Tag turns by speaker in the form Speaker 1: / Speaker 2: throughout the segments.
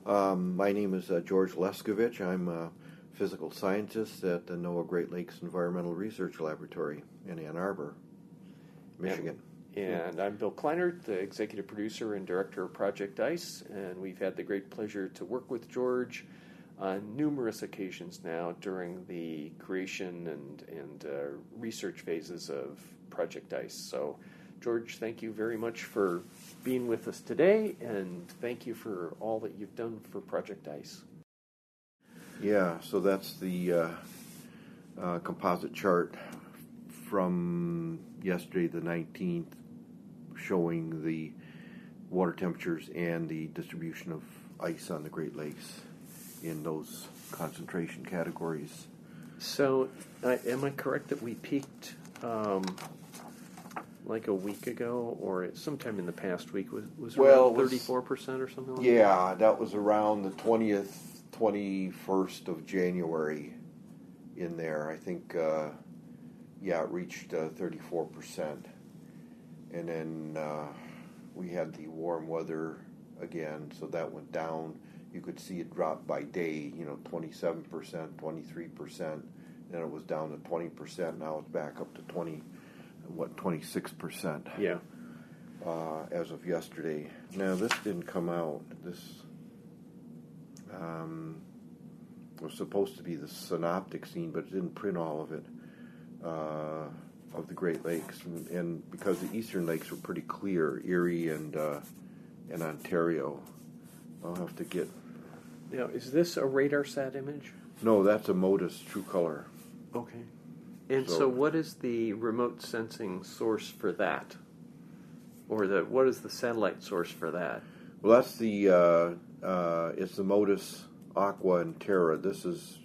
Speaker 1: My name is George Leskovich. I'm a physical scientist at the NOAA Great Lakes Environmental Research Laboratory in Ann Arbor, Michigan.
Speaker 2: And I'm Bill Kleinert, the executive producer and director of Project ICE, and we've had the great pleasure to work with George on numerous occasions now during the creation and research phases of Project ICE. So, George, thank you very much for being with us today, and thank you for all that you've done for Project ICE.
Speaker 1: Yeah, so that's the composite chart from yesterday, the 19th, showing the water temperatures and the distribution of ice on the Great Lakes in those concentration categories.
Speaker 2: So, am I correct that we peaked like a week ago, or sometime in the past week? Was around 34% or something like that?
Speaker 1: Yeah, that was around the 20th, 21st of January in there. I think, it reached 34%. And then we had the warm weather again, so that went down. You could see it drop by day, 27%, 23%. Then it was down to 20%. Now it's back up to 26%.
Speaker 2: Yeah.
Speaker 1: As of yesterday. Now, this didn't come out. This was supposed to be the synoptic scene, but it didn't print all of it, of the Great Lakes. And because the eastern lakes were pretty clear, Erie and Ontario. I'll have to get...
Speaker 2: Now, is this a RadarSat image?
Speaker 1: No, that's a MODIS True Color.
Speaker 2: Okay. And so what is the remote sensing source for that? Or what is the satellite source for that?
Speaker 1: Well, that's the it's the MODIS Aqua and Terra. This is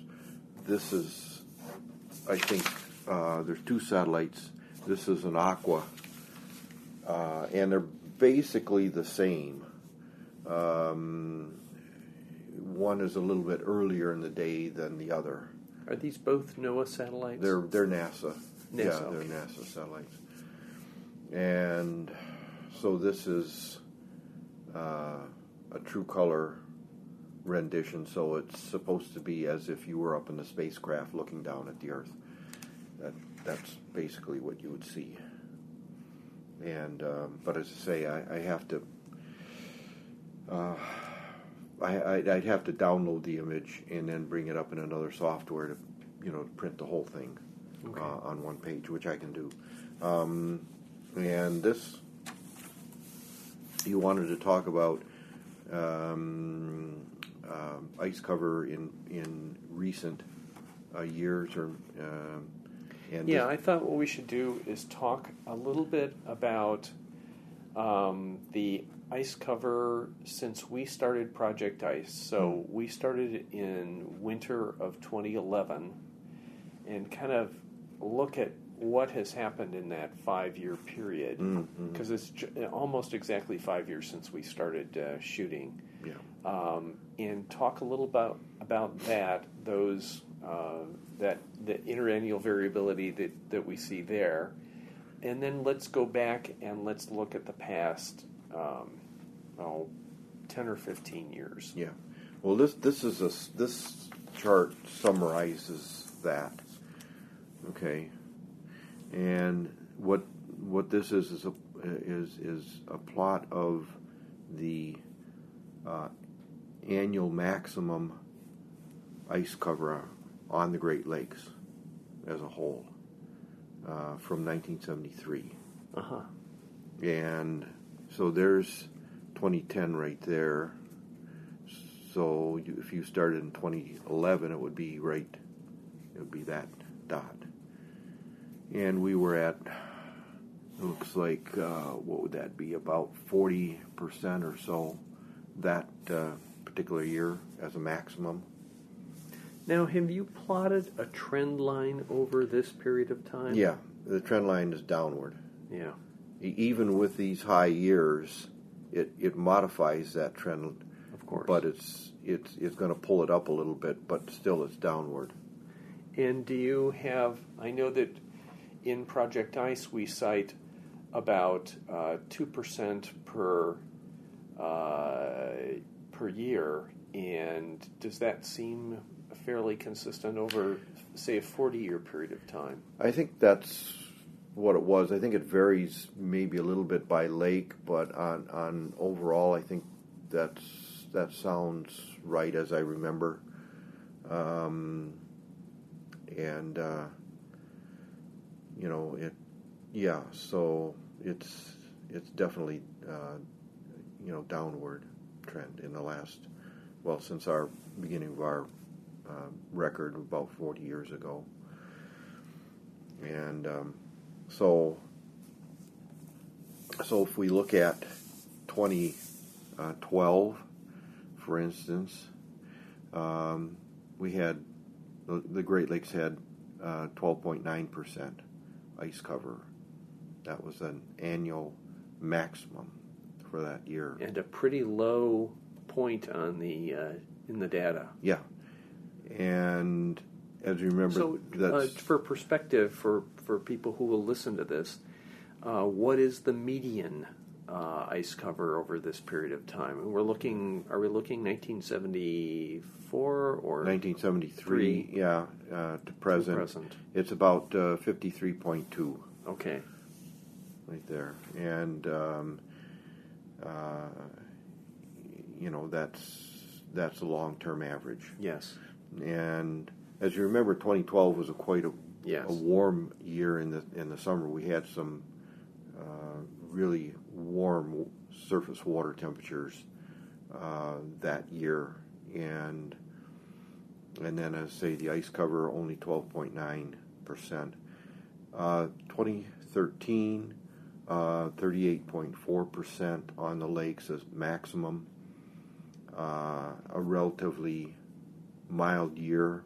Speaker 1: I think there's two satellites. This is an Aqua, and they're basically the same. One is a little bit earlier in the day than the other.
Speaker 2: Are these both NOAA satellites?
Speaker 1: They're NASA. Yeah,
Speaker 2: okay.
Speaker 1: They're NASA satellites. And so this is a true color rendition, so it's supposed to be as if you were up in the spacecraft looking down at the Earth. That's basically what you would see. And but as I say, I have to I'd have to download the image and then bring it up in another software to print the whole thing on one page, which I can do. And this, you wanted to talk about ice cover in recent years, or
Speaker 2: I thought what we should do is talk a little bit about the ice cover since we started Project ICE. So we started in winter of 2011 and kind of look at what has happened in that 5-year period, because it's almost exactly 5 years since we started shooting.
Speaker 1: Yeah.
Speaker 2: And talk a little about that, the interannual variability that we see there. And then let's go back and let's look at the past 10 or 15 years.
Speaker 1: Yeah. Well, this chart summarizes that. Okay. And what this is a plot of the annual maximum ice cover on the Great Lakes as a whole from 1973.
Speaker 2: Uh-huh.
Speaker 1: And so there's 2010 right there. So if you started in 2011, it would be that dot. And we were at, it looks like, what would that be, about 40% or so that particular year as a maximum.
Speaker 2: Now, have you plotted a trend line over this period of time?
Speaker 1: Yeah, the trend line is downward.
Speaker 2: Yeah.
Speaker 1: Even with these high years, it modifies that trend.
Speaker 2: Of course.
Speaker 1: But it's going to pull it up a little bit, but still it's downward.
Speaker 2: And do you have, I know that in Project ICE we cite about 2% per year And does that seem fairly consistent over, say, a 40-year period of time?
Speaker 1: I think that's what it was. I think it varies maybe a little bit by lake, but on overall, I think that sounds right as I remember. So it's definitely downward trend in the last, since our beginning of our record about 40 years ago. And so if we look at 2012, for instance, we had the Great Lakes had 12.9% ice cover. That was an annual maximum for that year,
Speaker 2: and a pretty low point on the in the data.
Speaker 1: Yeah, and as you remember,
Speaker 2: so for perspective for people who will listen to this, what is the median ice cover over this period of time? And are we looking 1974 or
Speaker 1: 1973? Yeah, to present. It's about 53.2.
Speaker 2: Okay.
Speaker 1: Right there, and that's a long-term average.
Speaker 2: Yes.
Speaker 1: And as you remember, 2012 was quite a warm year in the summer. We had some really warm surface water temperatures that year, and then, as I say, the ice cover only 12.9%. 2013, 38.4% on the lakes as maximum. A relatively mild year.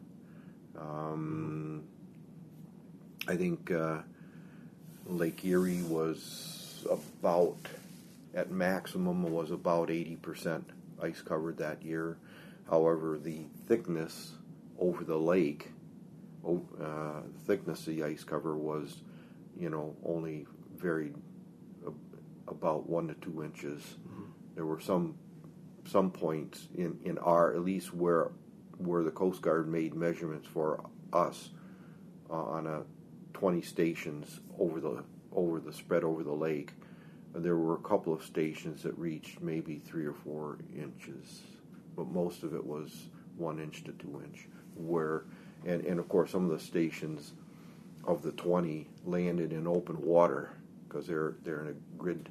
Speaker 1: I think Lake Erie was at maximum was about 80% ice covered that year. However, the thickness over the lake, the thickness of the ice cover was, only varied about 1 to 2 inches. Mm-hmm. There were some points in our, at least where the Coast Guard made measurements for us on 20 stations over the spread over the lake. There were a couple of stations that reached maybe 3 or 4 inches, but most of it was 1 inch to 2 inch. And of course, some of the stations of the 20 landed in open water because they're in a grid,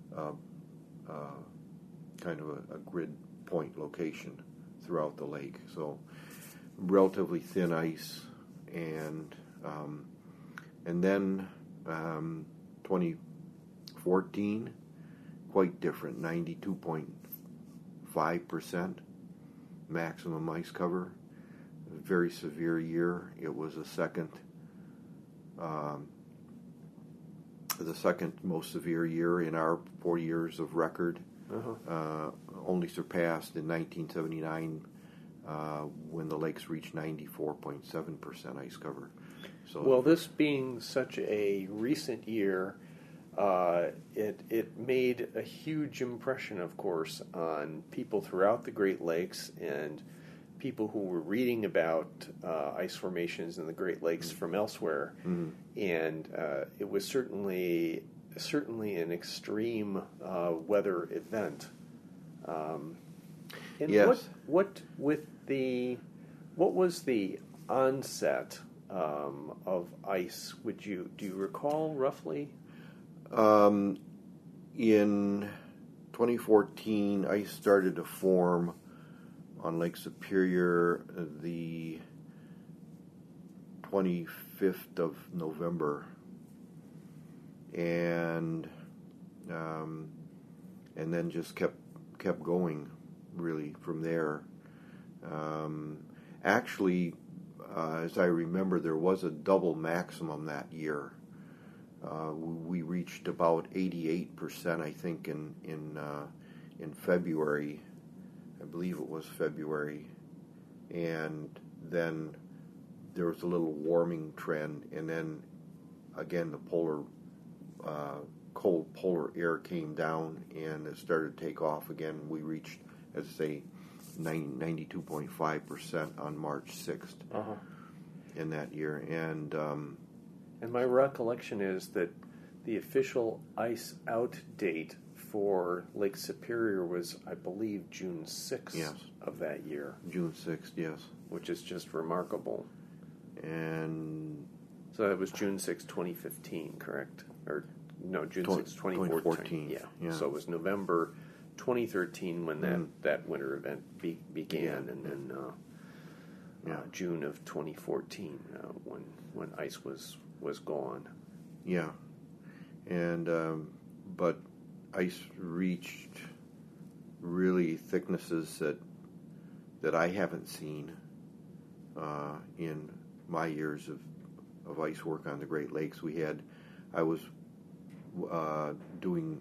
Speaker 1: kind of a grid point location throughout the lake. So relatively thin ice, and then 2014, quite different, 92.5% maximum ice cover. Very severe year. It was the second most severe year in our 4 years of record. Uh-huh. Only surpassed in 1979 when the lakes reached 94.7% ice cover. So,
Speaker 2: well, this being such a recent year, it made a huge impression, of course, on people throughout the Great Lakes and people who were reading about ice formations in the Great Lakes from elsewhere. Mm-hmm. And it was certainly an extreme weather event. And
Speaker 1: yes.
Speaker 2: What was the onset of ice? Do you recall roughly?
Speaker 1: In 2014, ice started to form on Lake Superior the 25th of November, and then just kept going really from there. Actually, as I remember, there was a double maximum that year. We reached about 88%, I think, in February. I believe it was February, and then there was a little warming trend, and then again the cold polar air came down, and it started to take off again. We reached, as I say, 92.5% on March 6th in that year. And
Speaker 2: my recollection is that the official ice out date for Lake Superior was, I believe, June 6th of that year.
Speaker 1: June 6th, yes.
Speaker 2: Which is just remarkable.
Speaker 1: And
Speaker 2: so that was June 6, 2015, correct? Or no, June 6, 2014. Yeah. So it was November 2013 when that winter event began, and then June of 2014 when ice was gone.
Speaker 1: Yeah, and but ice reached really thicknesses that I haven't seen in my years of ice work on the Great Lakes. I was doing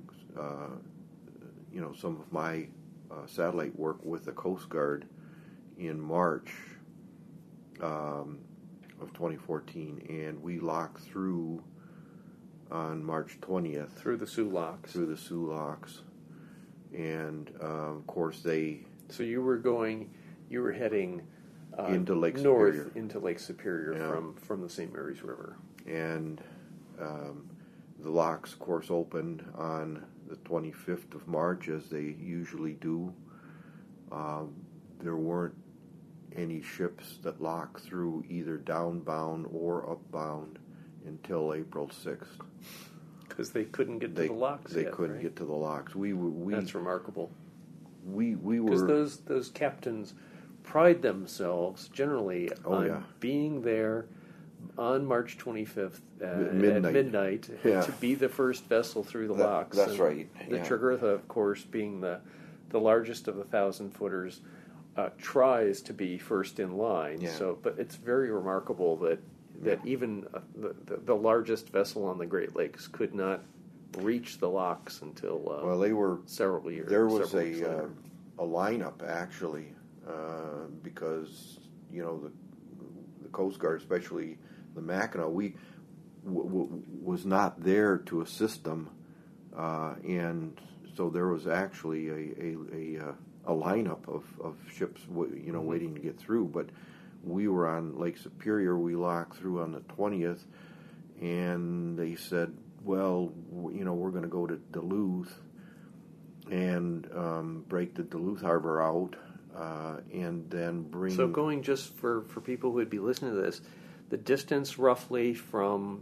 Speaker 1: some of my satellite work with the Coast Guard in March of 2014, and we locked through on March 20th.
Speaker 2: Through the Soo Locks.
Speaker 1: Through the Soo Locks. And, of course, they...
Speaker 2: So you were heading
Speaker 1: into Lake
Speaker 2: north
Speaker 1: Superior.
Speaker 2: Into Lake Superior from the St. Mary's River.
Speaker 1: And the locks, of course, opened on the 25th of March, as they usually do. There weren't any ships that locked through either downbound or upbound until April 6th.
Speaker 2: Because they couldn't get to the locks
Speaker 1: They couldn't get to the locks.
Speaker 2: That's remarkable.
Speaker 1: We were...
Speaker 2: Because those captains pride themselves generally on being there on March 25th at midnight to be the first vessel through the locks.
Speaker 1: That's right.
Speaker 2: The Tregurtha, of course, being the largest of the 1,000-footers, tries to be first in line.
Speaker 1: Yeah.
Speaker 2: So, but it's very remarkable that even the largest vessel on the Great Lakes could not reach the locks until
Speaker 1: they were
Speaker 2: several years.
Speaker 1: There was a lineup actually because the Coast Guard, especially the Mackinac, was not there to assist them, and so there was actually a lineup of ships waiting to get through. But we were on Lake Superior. We locked through on the 20th, and they said, well, we're going to go to Duluth and break the Duluth Harbor out, and then bring...
Speaker 2: So going, just for people who would be listening to this, the distance roughly from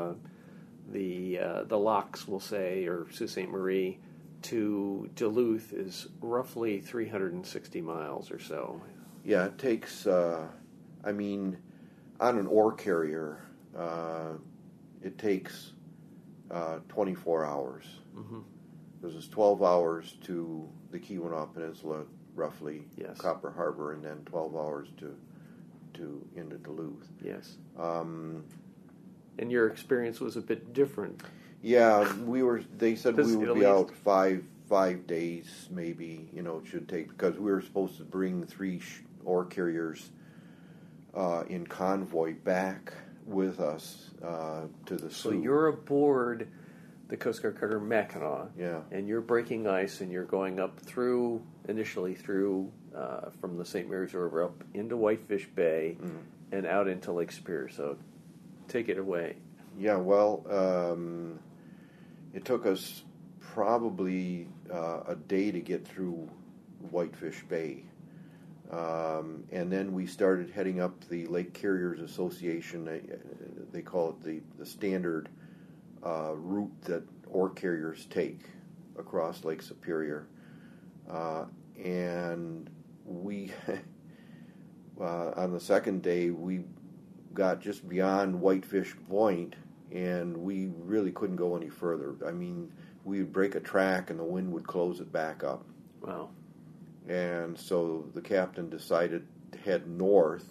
Speaker 2: the locks, we'll say, or Sault Ste. Marie to Duluth is roughly 360 miles or so.
Speaker 1: Yeah, it takes, on an ore carrier, it takes 24 hours. Mm-hmm. Because it's 12 hours to the Keweenaw Peninsula, roughly, Copper Harbor, and then 12 hours to into Duluth.
Speaker 2: Yes. And your experience was a bit different.
Speaker 1: Yeah, they said we would be out 5 days, maybe, it should take, because we were supposed to bring 3 ore carriers in convoy back with us to the Soo.
Speaker 2: So you're aboard the Coast Guard cutter Mackinac,
Speaker 1: yeah,
Speaker 2: and you're breaking ice, and you're going up initially through from the St. Mary's River up into Whitefish Bay and out into Lake Superior. So take it away.
Speaker 1: Yeah, well, it took us probably a day to get through Whitefish Bay. And then we started heading up the Lake Carriers Association. They call it the standard route that ore carriers take across Lake Superior. And we, on the second day, we got just beyond Whitefish Point, and we really couldn't go any further. We would break a track and the wind would close it back up.
Speaker 2: Wow.
Speaker 1: And so the captain decided to head north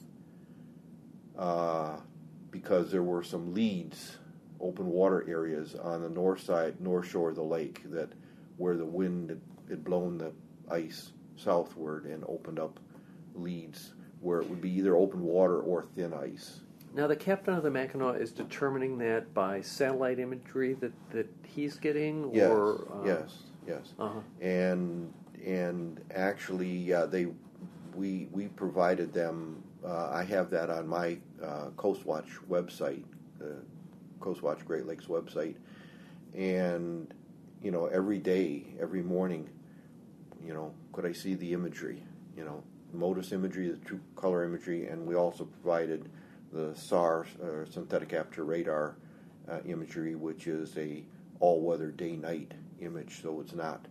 Speaker 1: because there were some leads, open water areas on the north shore of the lake, where the wind had blown the ice southward and opened up leads where it would be either open water or thin ice.
Speaker 2: Now, the captain of the Mackinac is determining that by satellite imagery that he's getting?
Speaker 1: Yes,
Speaker 2: or,
Speaker 1: yes.
Speaker 2: Uh-huh.
Speaker 1: And actually, we provided them. I have that on my Coast Watch website, Coast Watch Great Lakes website, and every day, every morning, could I see the imagery? MODIS imagery, the true color imagery, and we also provided the SAR, synthetic aperture radar imagery, which is a all-weather day-night image, so it's not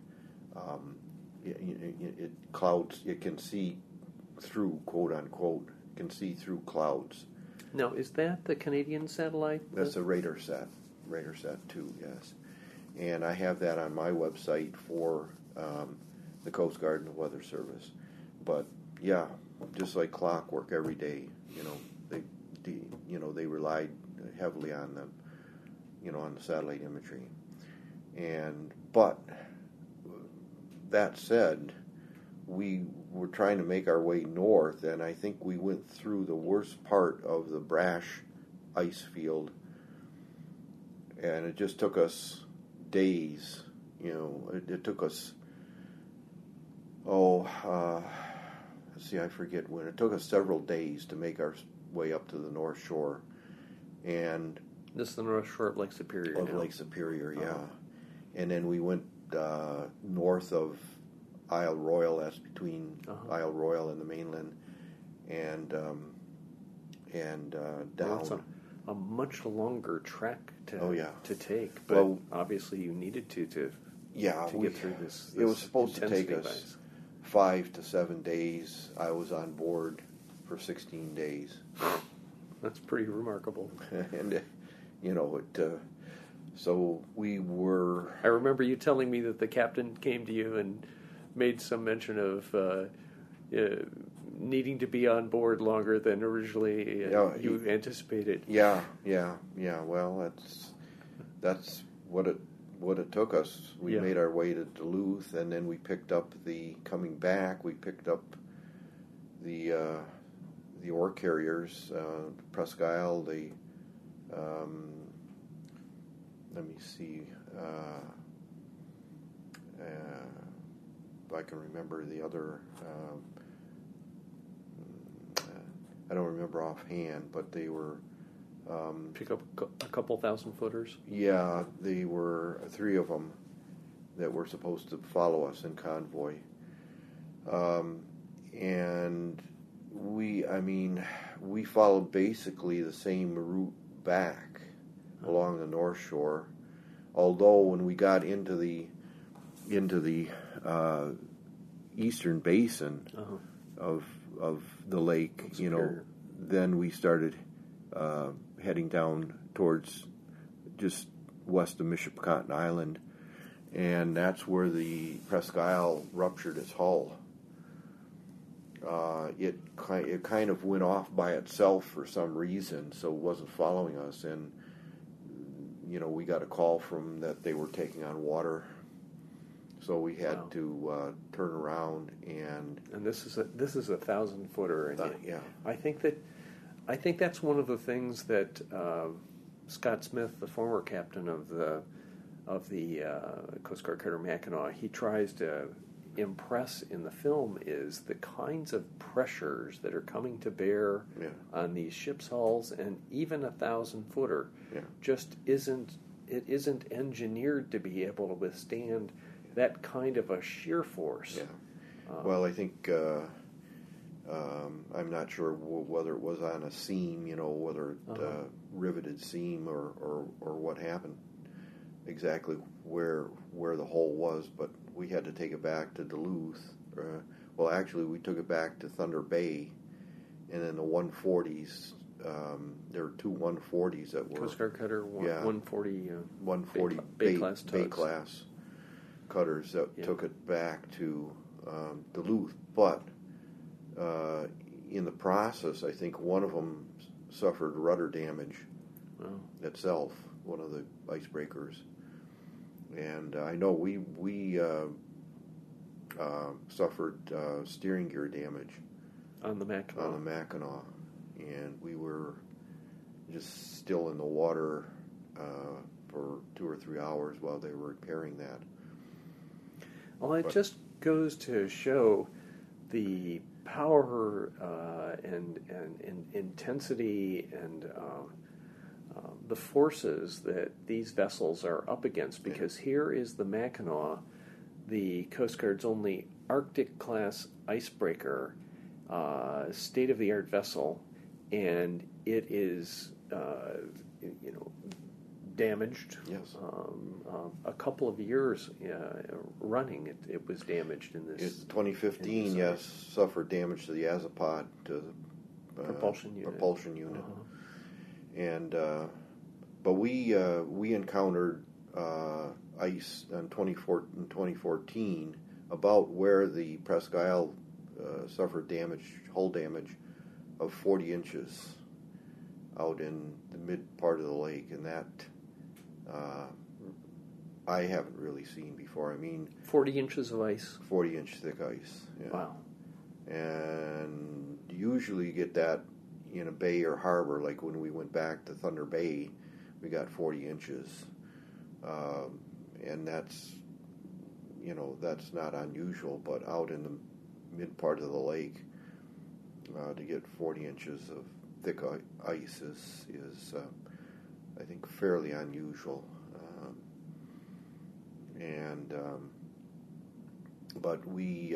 Speaker 1: clouds. It can see through, quote unquote, can see through clouds.
Speaker 2: Now, is that the Canadian satellite?
Speaker 1: That's a RadarSat 2, yes. And I have that on my website for the Coast Guard and the Weather Service. But yeah, just like clockwork every day, they relied heavily on them, on the satellite imagery. But that said, we were trying to make our way north, and I think we went through the worst part of the Brash ice field, and it just took us days. It took us, I forget when. It took us several days to make our way up to the North Shore. And
Speaker 2: this is the North Shore of Lake Superior
Speaker 1: Of
Speaker 2: now.
Speaker 1: Lake Superior, yeah. And then we went north of Isle Royale. That's between Isle Royale and the mainland. And down.
Speaker 2: Well, it's a much longer trek to take. But obviously you needed to get through this.
Speaker 1: It was supposed to take us 5 to 7 days. I was on board for 16 days.
Speaker 2: That's pretty remarkable.
Speaker 1: And, so we were...
Speaker 2: I remember you telling me that the captain came to you and made some mention of needing to be on board longer than originally you anticipated.
Speaker 1: Yeah. Well, that's what it took us. We made our way to Duluth, and then we picked up coming back. We picked up the ore carriers, Presque Isle. Let me see if I can remember the other. I don't remember offhand, but they were...
Speaker 2: pick up a couple 1,000-footers?
Speaker 1: Yeah, they were 3 of them that were supposed to follow us in convoy. And we followed basically the same route back along the North Shore, although when we got into the eastern basin of the lake, then we started heading down towards just west of Michipicoten Island, and that's where the Presque Isle ruptured its hull. It kind of went off by itself for some reason, so it wasn't following us, and we got a call from that they were taking on water, so we had to turn around and
Speaker 2: this is a 1,000-footer, and I think that's one of the things that Scott Smith, the former captain of the Coast Guard cutter Mackinac, he tries to impress in the film is the kinds of pressures that are coming to bear on these ships' hulls, and even a 1,000-footer just isn't engineered to be able to withstand that kind of a shear force.
Speaker 1: Well, I think I'm not sure whether it was on a seam, whether it riveted seam or what happened exactly where the hole was, but we had to take it back to Duluth. Well, actually, we took it back to Thunder Bay, and then the 140s. There were 2 140s that were
Speaker 2: Coast Guard cutter 140
Speaker 1: Bay
Speaker 2: class
Speaker 1: cutters that took it back to Duluth. But in the process, I think one of them suffered rudder damage itself, one of the icebreakers. And I know we suffered steering gear damage
Speaker 2: on the
Speaker 1: Mackinac, and we were just still in the water for 2 or 3 hours while they were repairing that.
Speaker 2: Well, it just goes to show the power and intensity and the forces that these vessels are up against. Because here is the Mackinac, the Coast Guard's only Arctic-class icebreaker, state-of-the-art vessel, and it is, damaged.
Speaker 1: Yes.
Speaker 2: A couple of years running, it was damaged in this.
Speaker 1: 2015, yes, suffered damage to the Azipod, to the
Speaker 2: propulsion unit.
Speaker 1: Uh-huh. And but we encountered ice in 2014 about where the Presque Isle suffered hull damage of 40 inches out in the mid part of the lake, and that I haven't really seen before. I mean,
Speaker 2: 40 inches of ice.
Speaker 1: 40-inch thick ice. Yeah.
Speaker 2: Wow.
Speaker 1: And usually you get that in a bay or harbor, like when we went back to Thunder Bay, we got 40 inches. And that's not unusual, but out in the mid part of the lake, to get 40 inches of thick ice is I think fairly unusual. But we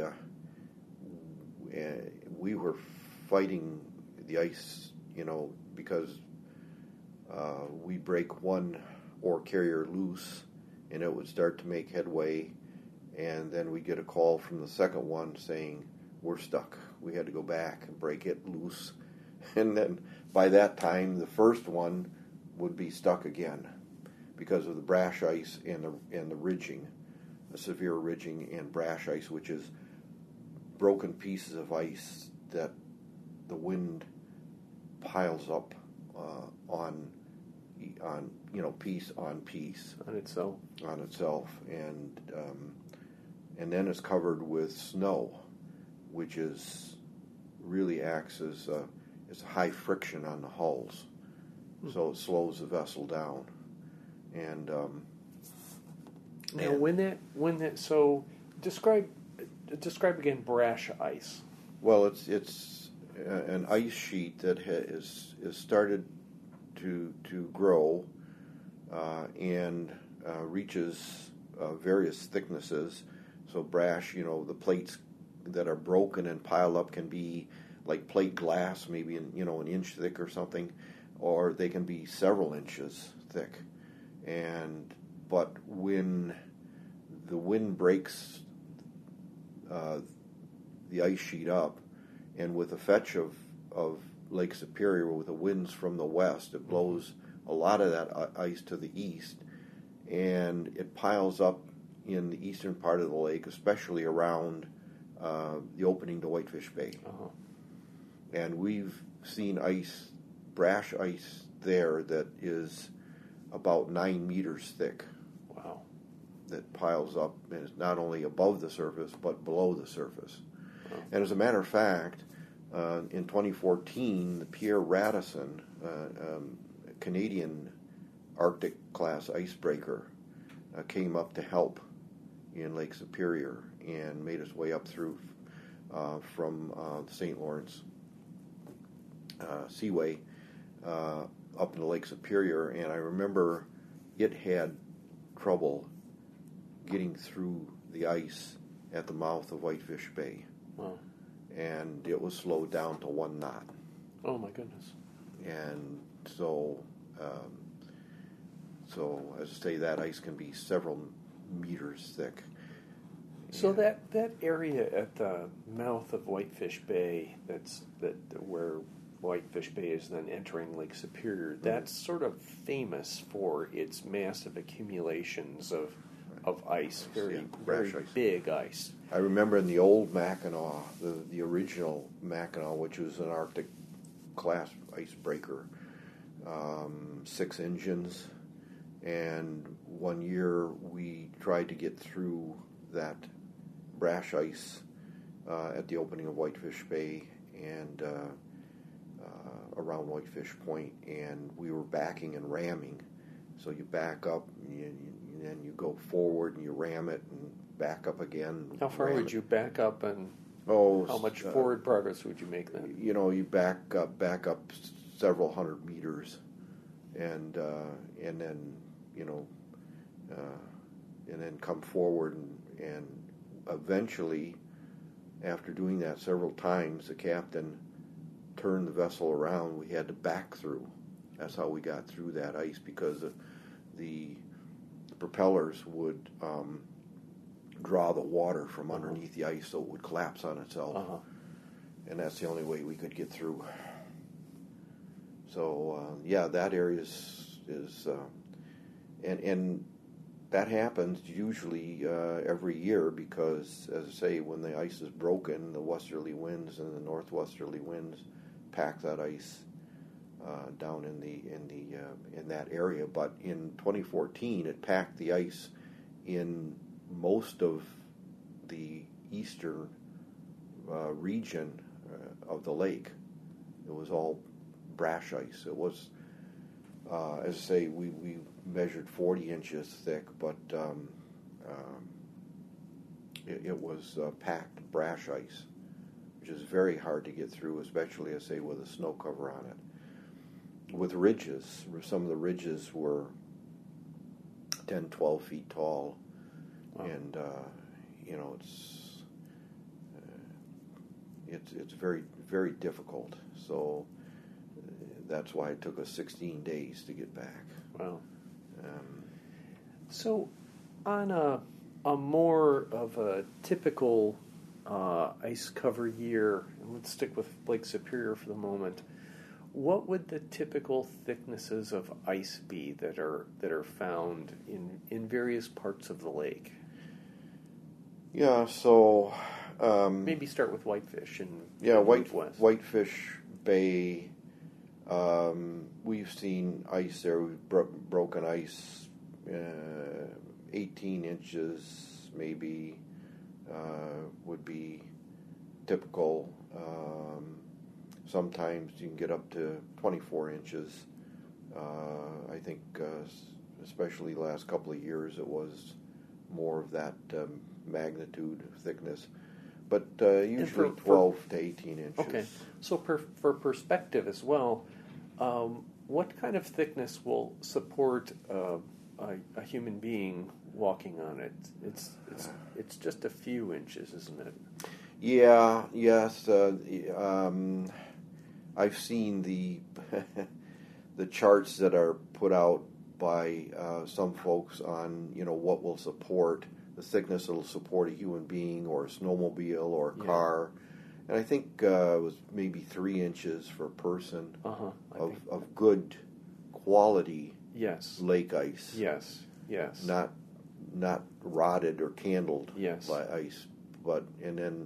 Speaker 1: were fighting the ice, because we break one ore carrier loose, and it would start to make headway, and then we get a call from the second one saying we're stuck. We had to go back and break it loose, and then by that time the first one would be stuck again because of the brash ice and the ridging, the severe ridging and brash ice, which is broken pieces of ice that the wind piles up on piece on piece
Speaker 2: on
Speaker 1: itself, and then it's covered with snow, which really acts as high friction on the hulls, so it slows the vessel down. And
Speaker 2: so describe again brash ice.
Speaker 1: Well, it's an ice sheet that is started to grow and reaches various thicknesses. So brash, the plates that are broken and piled up can be like plate glass, maybe an inch thick or something, or they can be several inches thick. But when the wind breaks the ice sheet up, and with the fetch of Lake Superior, with the winds from the west, it blows a lot of that ice to the east, and it piles up in the eastern part of the lake, especially around the opening to Whitefish Bay.
Speaker 2: Uh-huh.
Speaker 1: And we've seen brash ice there that is about 9 meters thick.
Speaker 2: Wow.
Speaker 1: That piles up and is not only above the surface, but below the surface.
Speaker 2: Wow.
Speaker 1: And as a matter of fact, in 2014, the Pierre Radisson, Canadian Arctic-class icebreaker, came up to help in Lake Superior and made its way up through from the St. Lawrence Seaway up into Lake Superior, and I remember it had trouble getting through the ice at the mouth of Whitefish Bay.
Speaker 2: Wow.
Speaker 1: And it was slowed down to 1 knot.
Speaker 2: Oh my goodness.
Speaker 1: And so as I say, that ice can be several meters thick.
Speaker 2: So that area at the mouth of Whitefish Bay, where Whitefish Bay is then entering Lake Superior, that's sort of famous for its massive accumulations of ice, very
Speaker 1: ice.
Speaker 2: Big ice.
Speaker 1: I remember in the old Mackinac, the original Mackinac, which was an Arctic class icebreaker, 6 engines, and one year we tried to get through that brash ice at the opening of Whitefish Bay and around Whitefish Point, and we were backing and ramming. So you back up, and then you go forward and you ram it and back up again.
Speaker 2: How far would you back up and
Speaker 1: Oh,
Speaker 2: how much forward progress would you make then?
Speaker 1: You back up several hundred meters, and then and then come forward, and eventually, after doing that several times, the captain turned the vessel around. We had to back through. That's how we got through that ice, because the propellers would draw the water from underneath the ice, so it would collapse on itself, and that's the only way we could get through. So that area is and that happens usually every year, because, as I say, when the ice is broken, the westerly winds and the northwesterly winds pack that ice down in that area. But in 2014, it packed the ice in most of the eastern region of the lake. It was all brash ice. It was, as I say, we measured 40 inches thick, but it was packed brash ice, which is very hard to get through, especially, as I say, with a snow cover on it. With ridges, some of the ridges were 10, 12 feet tall, and it's very, very difficult. So that's why it took us 16 days to get back.
Speaker 2: Wow. So on a more of a typical ice cover year, and let's stick with Lake Superior for the moment, what would the typical thicknesses of ice be that are found in various parts of the lake?
Speaker 1: Yeah, so
Speaker 2: maybe start with Whitefish and
Speaker 1: Whitefish Bay. We've seen ice there. We've broken ice 18 inches maybe would be typical. Sometimes you can get up to 24 inches. I think especially the last couple of years it was more of that magnitude thickness. But usually 12 to 18 inches.
Speaker 2: Okay. So for perspective as well, what kind of thickness will support a human being walking on it? It's just a few inches, isn't it?
Speaker 1: Yeah. Yes. I've seen the the charts that are put out by some folks on what will support the thickness that will support a human being or a snowmobile or a car. And I think it was maybe 3 inches for a person of good quality lake ice.
Speaker 2: Yes.
Speaker 1: Not rotted or candled by ice. And then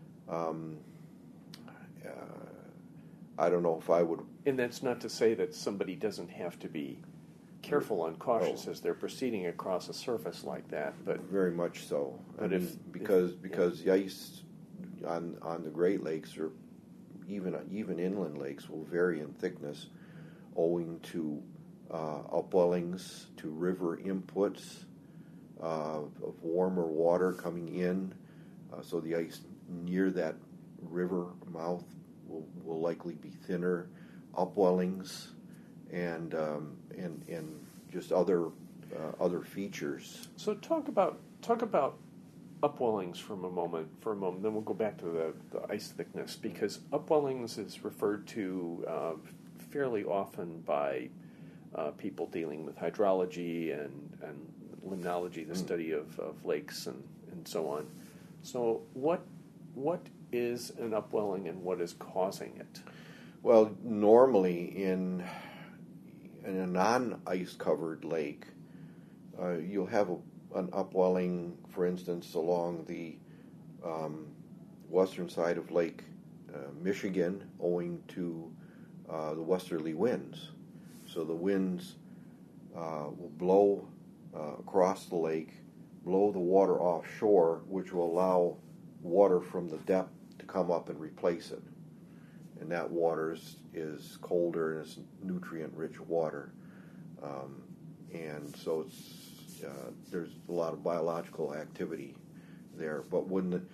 Speaker 1: I don't know if I would.
Speaker 2: And that's not to say that somebody doesn't have to be careful and cautious as they're proceeding across a surface like that, but
Speaker 1: very much so.
Speaker 2: But
Speaker 1: because the ice on the Great Lakes, or even inland lakes, will vary in thickness owing to upwellings, to river inputs of warmer water coming in. So the ice near that river mouth will likely be thinner. Upwellings and just other features.
Speaker 2: So talk about upwellings for a moment. Then we'll go back to the ice thickness, because upwellings is referred to fairly often by people dealing with hydrology and limnology, the study of lakes and so on. So what is an upwelling and what is causing it?
Speaker 1: Well, normally in a non-ice covered lake, you'll have an upwelling, for instance, along the western side of Lake Michigan, owing to the westerly winds. So the winds will blow across the lake, blow the water offshore, which will allow water from the depth to come up and replace it. And that water is colder and it's nutrient-rich water. And so there's a lot of biological activity there. But when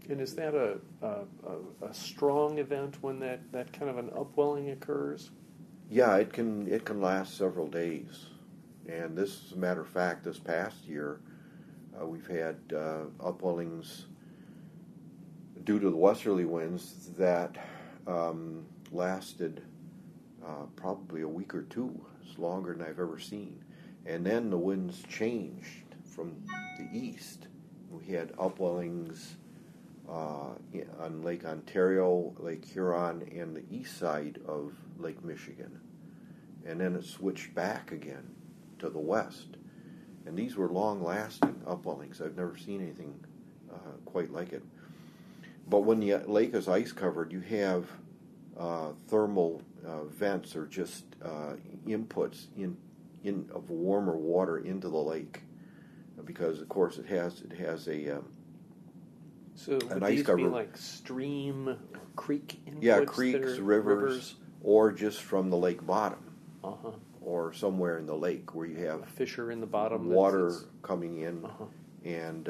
Speaker 2: And is that a strong event when that kind of an upwelling occurs?
Speaker 1: Yeah, it can last several days. And this, as a matter of fact, this past year, we've had upwellings due to the westerly winds that lasted probably a week or two. It's longer than I've ever seen. And then the winds changed from the east. We had upwellings on Lake Ontario, Lake Huron, and the east side of Lake Michigan. And then it switched back again to the west. And these were long-lasting upwellings. I've never seen anything quite like it. But when the lake is ice-covered, you have thermal vents, or just inputs in of warmer water into the lake, because of course it has a
Speaker 2: so
Speaker 1: an
Speaker 2: would
Speaker 1: ice
Speaker 2: these
Speaker 1: cover.
Speaker 2: be like stream or creek inputs?
Speaker 1: Yeah, creeks, rivers, or just from the lake bottom, or somewhere in the lake where you have
Speaker 2: a fissure in the bottom,
Speaker 1: water coming in, and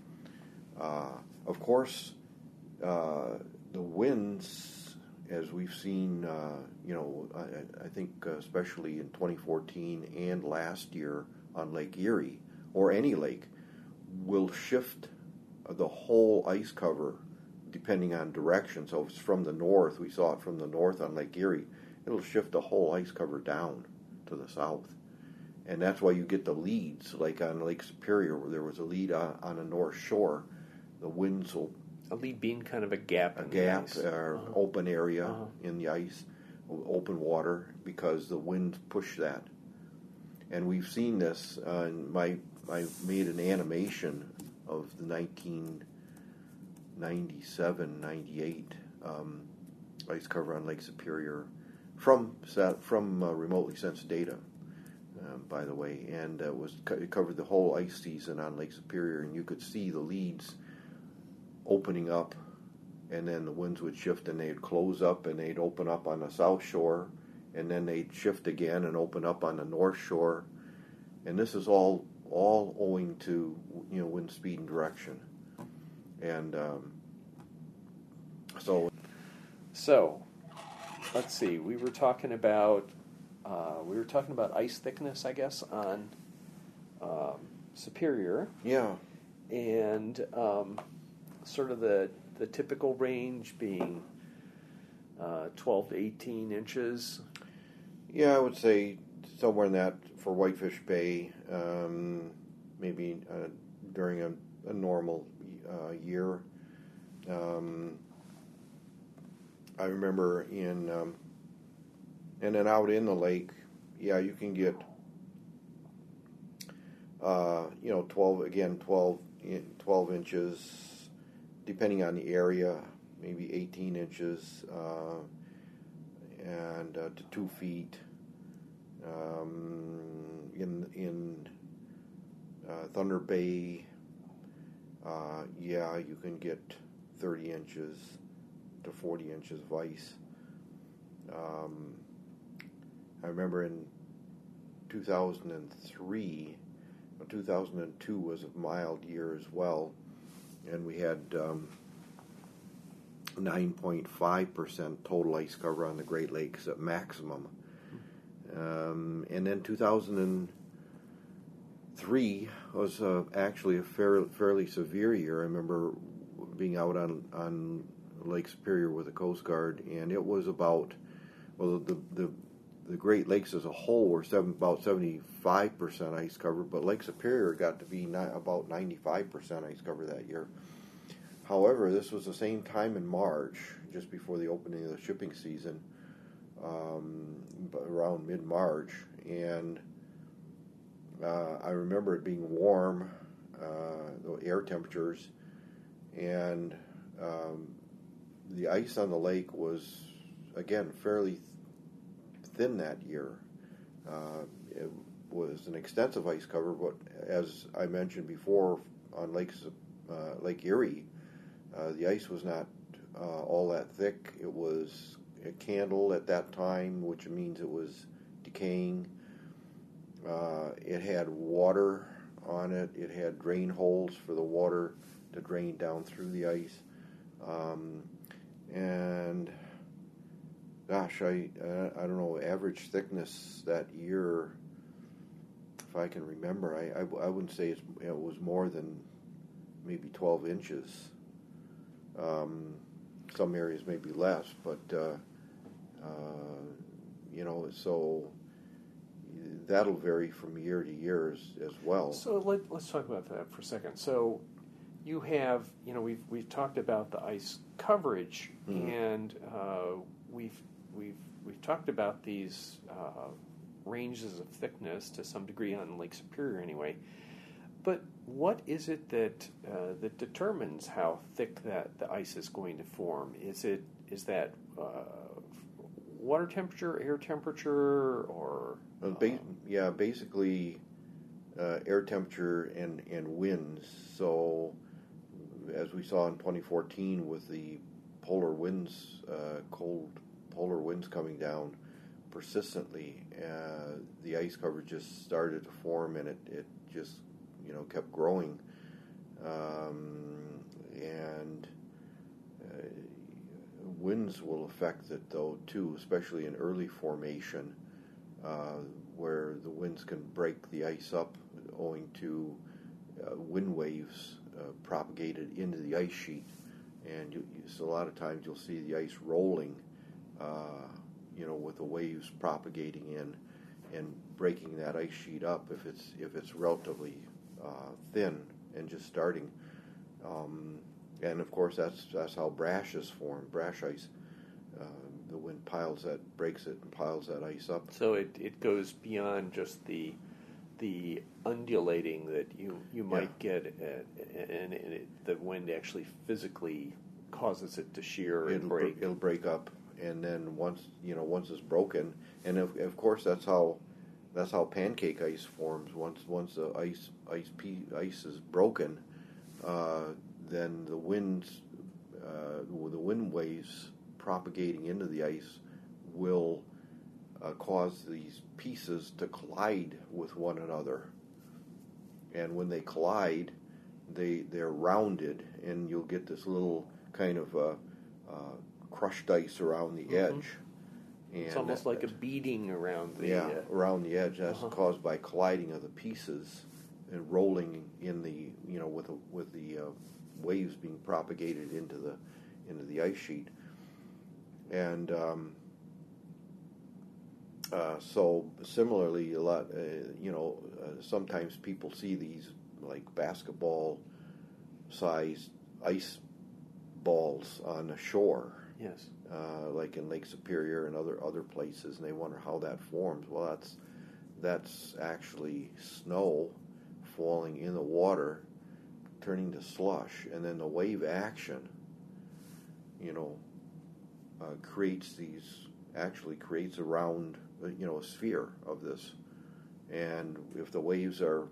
Speaker 1: of course the winds, as we've seen, I think especially in 2014 and last year on Lake Erie, or any lake, will shift the whole ice cover depending on direction. So if it's from the north, we saw it from the north on Lake Erie, it'll shift the whole ice cover down to the south. And that's why you get the leads, like on Lake Superior, where there was a lead on the north shore. The winds will...
Speaker 2: A lead being kind of a gap in
Speaker 1: the ice.
Speaker 2: Or
Speaker 1: open area in the ice, open water, because the winds push that. And we've seen this. I made an animation of the 1997, 98 ice cover on Lake Superior from remotely sensed data, by the way, and it covered the whole ice season on Lake Superior, and you could see the leads opening up, and then the winds would shift and they'd close up and they'd open up on the south shore, and then they'd shift again and open up on the north shore. And this is all owing to wind speed and direction. And so
Speaker 2: let's see. We were talking about ice thickness, I guess, on Superior.
Speaker 1: Yeah.
Speaker 2: And sort of the typical range being 12 to 18 inches.
Speaker 1: Yeah, I would say somewhere in that for Whitefish Bay, maybe during a normal year. I remember and then out in the lake, you can get 12 inches, depending on the area, maybe 18 inches, and to 2 feet. In Thunder Bay, you can get 30 inches to 40 inches of ice. I remember in 2003, 2002 was a mild year as well, and we had 9.5% total ice cover on the Great Lakes at maximum. And then 2003 was actually a fairly severe year. I remember being out on Lake Superior with the Coast Guard, and it was about, the Great Lakes as a whole were about 75% ice cover, but Lake Superior got to be about 95% ice cover that year. However, this was the same time in March, just before the opening of the shipping season, around mid-March, and I remember it being warm, the air temperatures, and the ice on the lake was, again, fairly thin that year. It was an extensive ice cover, but as I mentioned before, on Lake Erie, the ice was not all that thick. It was a candle at that time, which means it was decaying. It had water on it. It had drain holes for the water to drain down through the ice. And gosh, I don't know, average thickness that year, if I can remember, I wouldn't say it was more than maybe 12 inches. Some areas maybe less, but so that'll vary from year to year as well.
Speaker 2: So let's talk about that for a second. So you have, we've talked about the ice coverage, and we've talked about these ranges of thickness to some degree on Lake Superior, anyway. But what is it that determines how thick that the ice is going to form? Is that water temperature, air temperature, or
Speaker 1: basically air temperature and winds. So as we saw in 2014 with the polar winds, cold polar winds coming down persistently, the ice cover just started to form, and it just kept growing, and winds will affect it though too, especially in early formation, where the winds can break the ice up owing to wind waves propagated into the ice sheet, and so a lot of times you'll see the ice rolling, with the waves propagating in and breaking that ice sheet up if it's relatively thin and just starting, and of course that's how brash is formed. Brash ice, the wind breaks it and piles that ice up.
Speaker 2: So it goes beyond just the undulating that you might get, and the wind actually physically causes it to shear and break.
Speaker 1: It'll break up, and then once it's broken, and of course that's how pancake ice forms. Once the ice is broken, then the wind waves propagating into the ice will cause these pieces to collide with one another. And when they collide, they're rounded, and you'll get this little kind of crushed ice around the edge. And
Speaker 2: it's almost like a beading around the
Speaker 1: around the edge. That's caused by colliding of the pieces and rolling in the with the waves being propagated into the ice sheet. And so similarly, a lot sometimes people see these like basketball-sized ice balls on the shore.
Speaker 2: Yes.
Speaker 1: Like in Lake Superior and other places, and they wonder how that forms. Well, that's actually snow falling in the water, turning to slush, and then the wave action, creates a round, a sphere of this, and if the waves are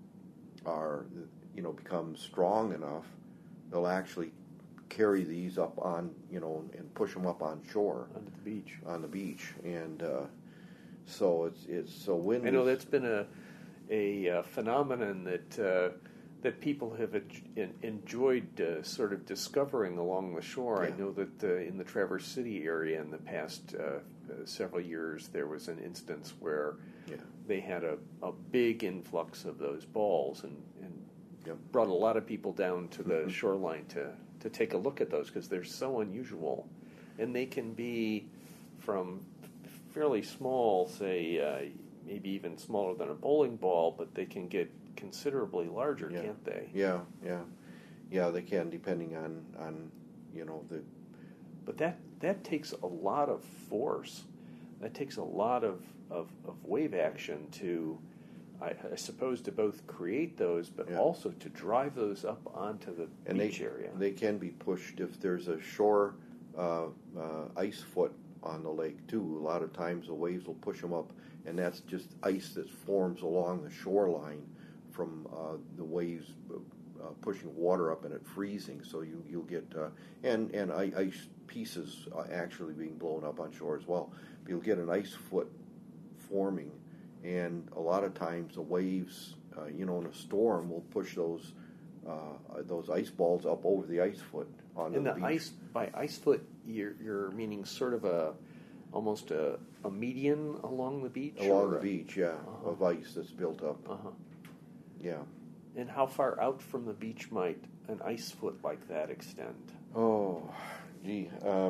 Speaker 1: become strong enough, they'll actually carry these up on, and push them up on shore. On the beach. And so it's wind.
Speaker 2: I know that's been a phenomenon that people have enjoyed sort of discovering along the shore.
Speaker 1: Yeah.
Speaker 2: I know that in the Traverse City area in the past several years there was an instance where they had a big influx of those balls and brought a lot of people down to the shoreline to take a look at those, because they're so unusual, and they can be from fairly small, say maybe even smaller than a bowling ball, but they can get considerably larger, can't they?
Speaker 1: Yeah, they can, depending on the.
Speaker 2: But that takes a lot of force. That takes a lot of wave action to, I suppose, to both create those, but also to drive those up onto the beach area.
Speaker 1: They can be pushed if there's a shore ice foot on the lake too. A lot of times the waves will push them up, and that's just ice that forms along the shoreline from the waves pushing water up and it freezing. So you'll get and ice pieces actually being blown up on shore as well. But you'll get an ice foot forming. And a lot of times the waves, in a storm, will push those ice balls up over the ice foot, onto
Speaker 2: and
Speaker 1: the beach.
Speaker 2: Ice, by ice foot, you're meaning sort of almost a median along the beach?
Speaker 1: Along the beach, yeah, of ice that's built up. Yeah.
Speaker 2: And how far out from the beach might an ice foot like that extend?
Speaker 1: Oh, gee.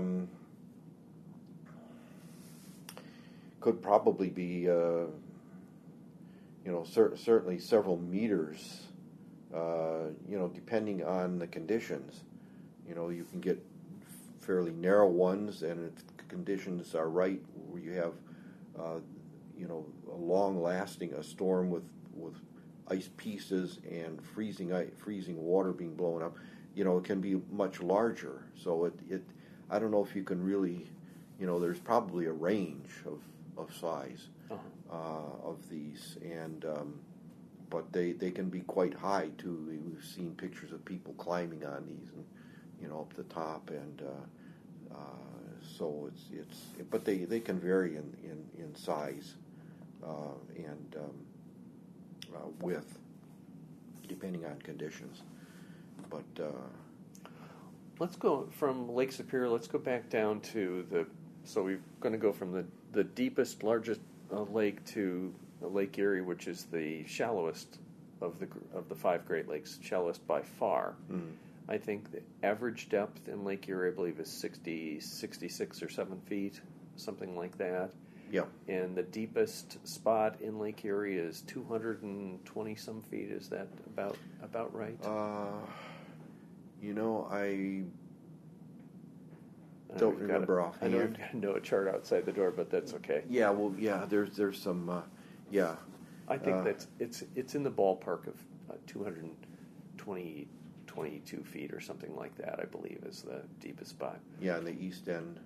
Speaker 1: Could probably be, certainly several meters, depending on the conditions. You can get fairly narrow ones, and if the conditions are right, where you have, a long-lasting storm with ice pieces and freezing water being blown up, it can be much larger. So I don't know if you can really, there's probably a range of size of these, and but they can be quite high too. We've seen pictures of people climbing on these and up the top, and so but they can vary in size and width depending on conditions. But
Speaker 2: let's go from Lake Superior. Let's go back down to so we're going to go from the deepest, largest lake to Lake Erie, which is the shallowest of the 5 Great Lakes, shallowest by far. I think the average depth in Lake Erie, I believe, is 66 or 7 feet, something like that.
Speaker 1: Yeah.
Speaker 2: And the deepest spot in Lake Erie is 220 some feet. Is that about right?
Speaker 1: I don't remember offhand.
Speaker 2: I know we've got a NOAA chart outside the door, but that's okay.
Speaker 1: Yeah, well, yeah. There's some. Yeah.
Speaker 2: I think that's it's in the ballpark of 220. 22 feet or something like that, I believe, is the deepest spot.
Speaker 1: Yeah, in the east end.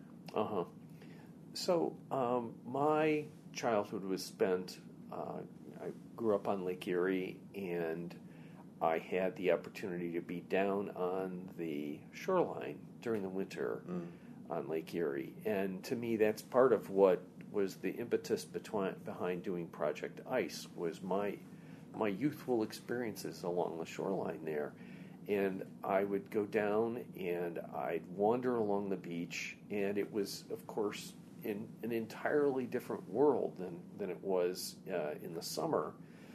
Speaker 2: So my childhood was spent, I grew up on Lake Erie, and I had the opportunity to be down on the shoreline during the winter on Lake Erie. And to me, that's part of what was the impetus behind doing Project Ice, was my youthful experiences along the shoreline there. And I would go down and I'd wander along the beach, and it was, of course, in an entirely different world than it was in the summer.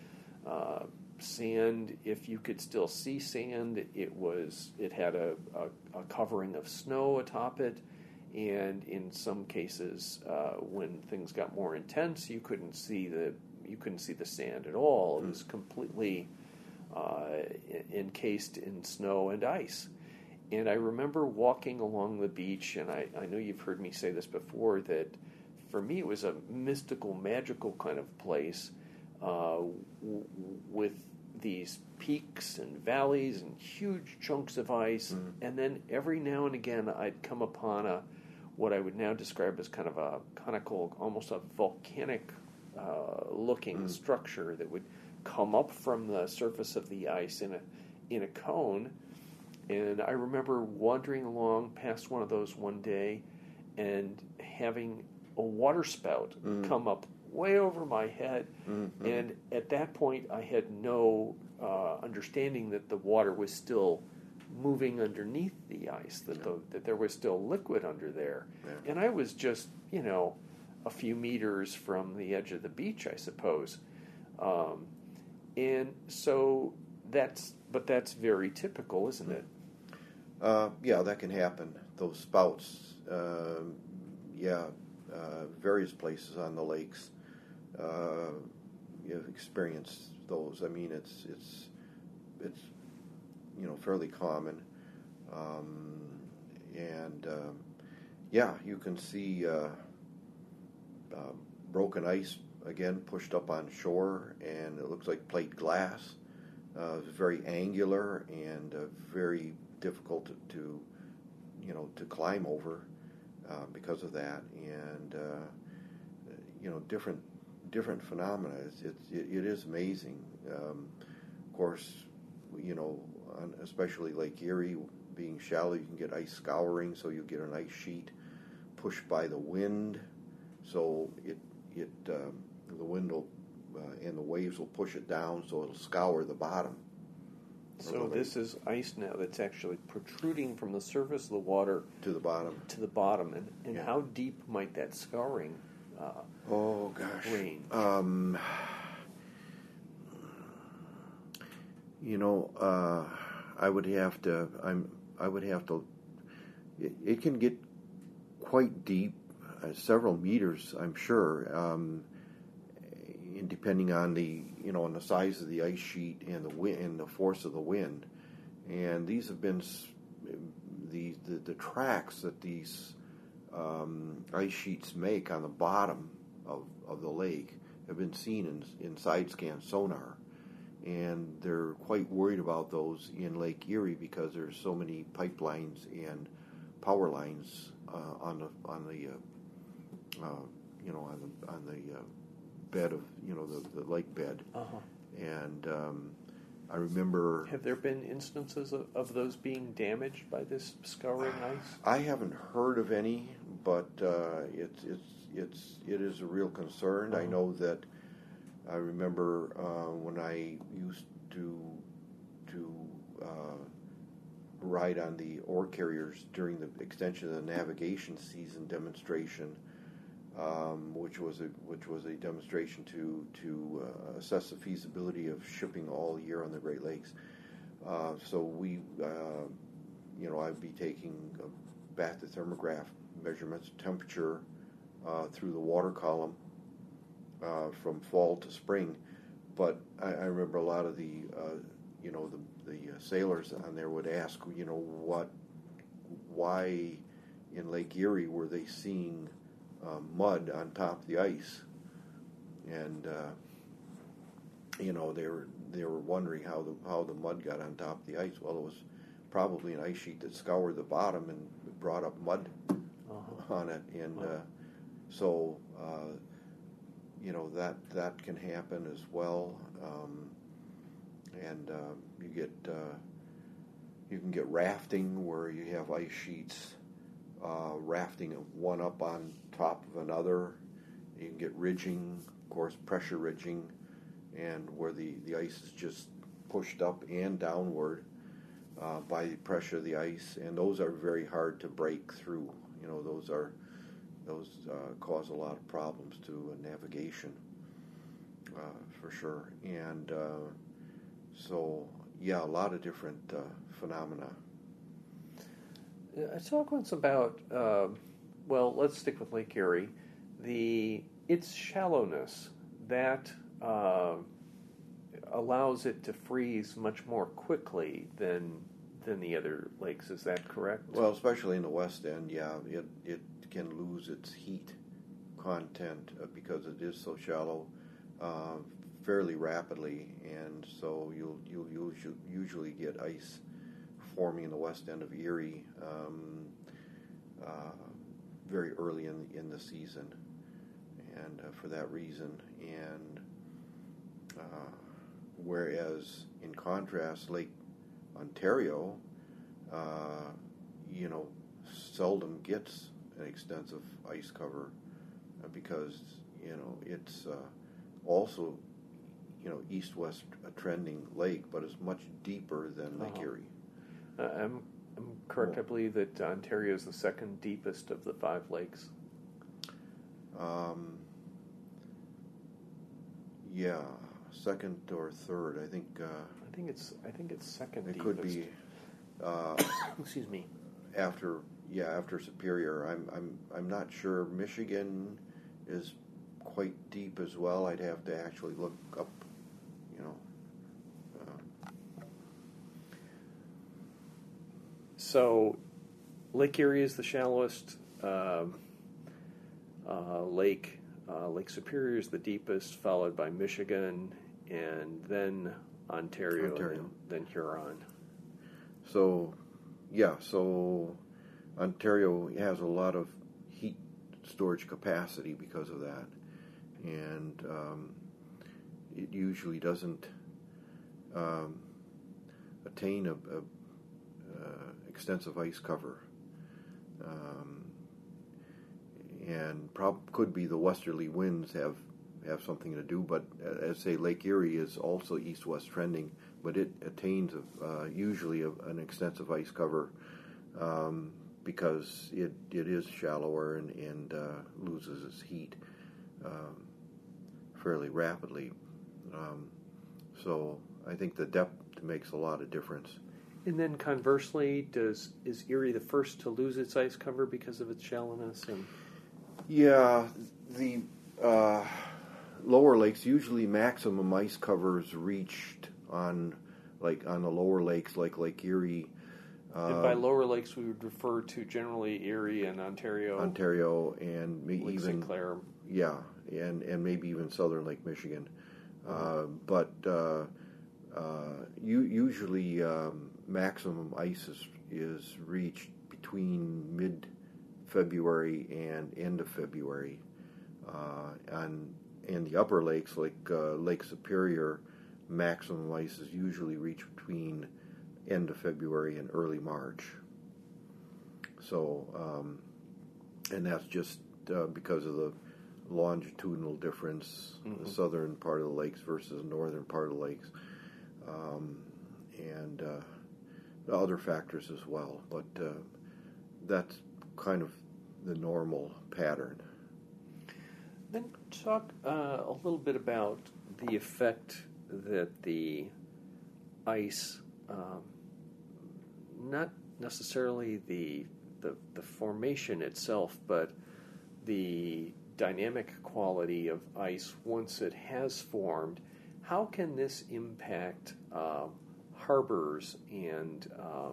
Speaker 2: Sand, if you could still see sand, it had a covering of snow atop it, and in some cases, when things got more intense, you couldn't see the sand at all. It was completely encased in snow and ice. And I remember walking along the beach, and I know you've heard me say this before, that for me it was a mystical, magical kind of place with these peaks and valleys and huge chunks of ice. And then every now and again I'd come upon what I would now describe as kind of a conical, almost a volcanic looking structure that would come up from the surface of the ice in a cone. And I remember wandering along past one of those one day and having a water spout come up way over my head. And at that point, I had no understanding that the water was still moving underneath the ice, that there was still liquid under there. Yeah. And I was just, a few meters from the edge of the beach, I suppose. And so that's very typical, isn't it?
Speaker 1: Yeah, that can happen. Those spouts, various places on the lakes, you've experienced those. I mean, it's fairly common, you can see broken ice again pushed up on shore, and it looks like plate glass. It's very angular and very difficult to climb over because of that, and different phenomena. It is amazing. Of course, especially Lake Erie being shallow, you can get ice scouring, so you get an ice sheet pushed by the wind, so the wind will and the waves will push it down, so it'll scour the bottom,
Speaker 2: So this is ice now that's actually protruding from the surface of the water
Speaker 1: to the bottom.
Speaker 2: And how deep might that scouring range?
Speaker 1: I would have to. It can get quite deep, several meters, I'm sure, depending on on the size of the ice sheet and the wind and the force of the wind. And these have been the tracks that these ice sheets make on the bottom of the lake have been seen in side scan sonar. And they're quite worried about those in Lake Erie because there's so many pipelines and power lines on the bed of the lake bed. And I remember.
Speaker 2: Have there been instances of those being damaged by this scouring ice?
Speaker 1: I haven't heard of any, but it is a real concern. I know that. I remember when I used to ride on the ore carriers during the extension of the navigation season demonstration, which was a demonstration to assess the feasibility of shipping all year on the Great Lakes. So we, I'd be taking bathythermograph measurements, temperature through the water column. From fall to spring, but I remember a lot of the sailors on there would ask, why in Lake Erie were they seeing mud on top of the ice, and they were wondering how the mud got on top of the ice. Well, it was probably an ice sheet that scoured the bottom and brought up mud on it, and so. That can happen as well, and you can get rafting where you have ice sheets rafting one up on top of another. You can get ridging, of course, pressure ridging, and where the ice is just pushed up and downward by the pressure of the ice, and those are very hard to break through. Those cause a lot of problems to navigation, for sure. And so, a lot of different phenomena.
Speaker 2: Talk once about, let's stick with Lake Erie. Its shallowness, that allows it to freeze much more quickly than the other lakes. Is that correct?
Speaker 1: Well, especially in the west end, it can lose its heat content because it is so shallow fairly rapidly, and so you'll usually get ice forming in the west end of Erie very early in the season, and for that reason. And whereas in contrast, Lake Ontario, seldom gets an extensive ice cover because it's also east-west trending lake, but it's much deeper than Lake Erie.
Speaker 2: I'm correct. I believe that Ontario is the second deepest of the 5 lakes.
Speaker 1: Second or third. I think
Speaker 2: it's second.
Speaker 1: It
Speaker 2: deepest.
Speaker 1: Could be.
Speaker 2: Excuse me.
Speaker 1: After Superior, I'm not sure. Michigan is quite deep as well. I'd have to actually look up.
Speaker 2: So, Lake Erie is the shallowest lake. Lake Superior is the deepest, followed by Michigan, and then Ontario. And then Huron.
Speaker 1: So Ontario has a lot of heat storage capacity because of that, and it usually doesn't attain a extensive ice cover, and could be the westerly winds have something to do. But as say, Lake Erie is also east-west trending but it attains usually an extensive ice cover because it is shallower and loses its heat fairly rapidly. So I think the depth makes a lot of difference.
Speaker 2: And then conversely, is Erie the first to lose its ice cover because of its shallowness?
Speaker 1: Yeah, the lower lakes, usually maximum ice cover is reached on the lower lakes like Lake Erie.
Speaker 2: And by lower lakes, we would refer to generally Erie and Ontario.
Speaker 1: And maybe
Speaker 2: Lake
Speaker 1: even
Speaker 2: St. Clair.
Speaker 1: Yeah, and maybe even southern Lake Michigan. But usually maximum ice is reached between mid-February and end of February. And the upper lakes, like Lake Superior, maximum ice is usually reached between end of February and early March. So, and that's just because of the longitudinal difference, the southern part of the lakes versus the northern part of the lakes, and the other factors as well. But that's kind of the normal pattern.
Speaker 2: Then talk a little bit about the effect that the ice, not necessarily the formation itself, but the dynamic quality of ice once it has formed. How can this impact harbors and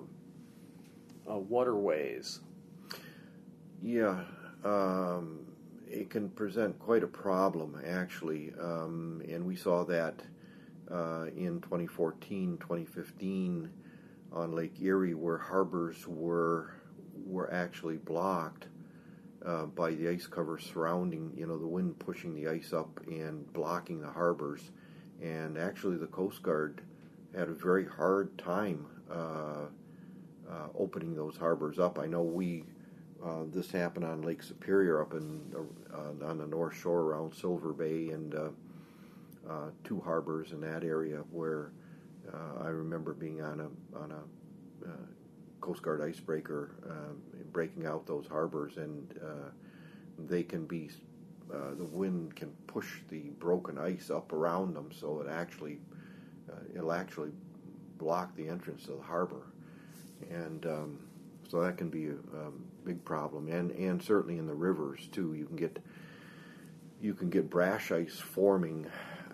Speaker 2: waterways?
Speaker 1: Yeah, it can present quite a problem, actually, and we saw that in 2014, 2015 on Lake Erie, where harbors were actually blocked by the ice cover surrounding, the wind pushing the ice up and blocking the harbors. And actually the Coast Guard had a very hard time opening those harbors up. I know this happened on Lake Superior up on the North Shore around Silver Bay, and two harbors in that area where I remember being on a Coast Guard icebreaker breaking out those harbors, and they can be the wind can push the broken ice up around them, so it'll actually block the entrance to the harbor, and so that can be a big problem, and certainly in the rivers too. You can get brash ice forming.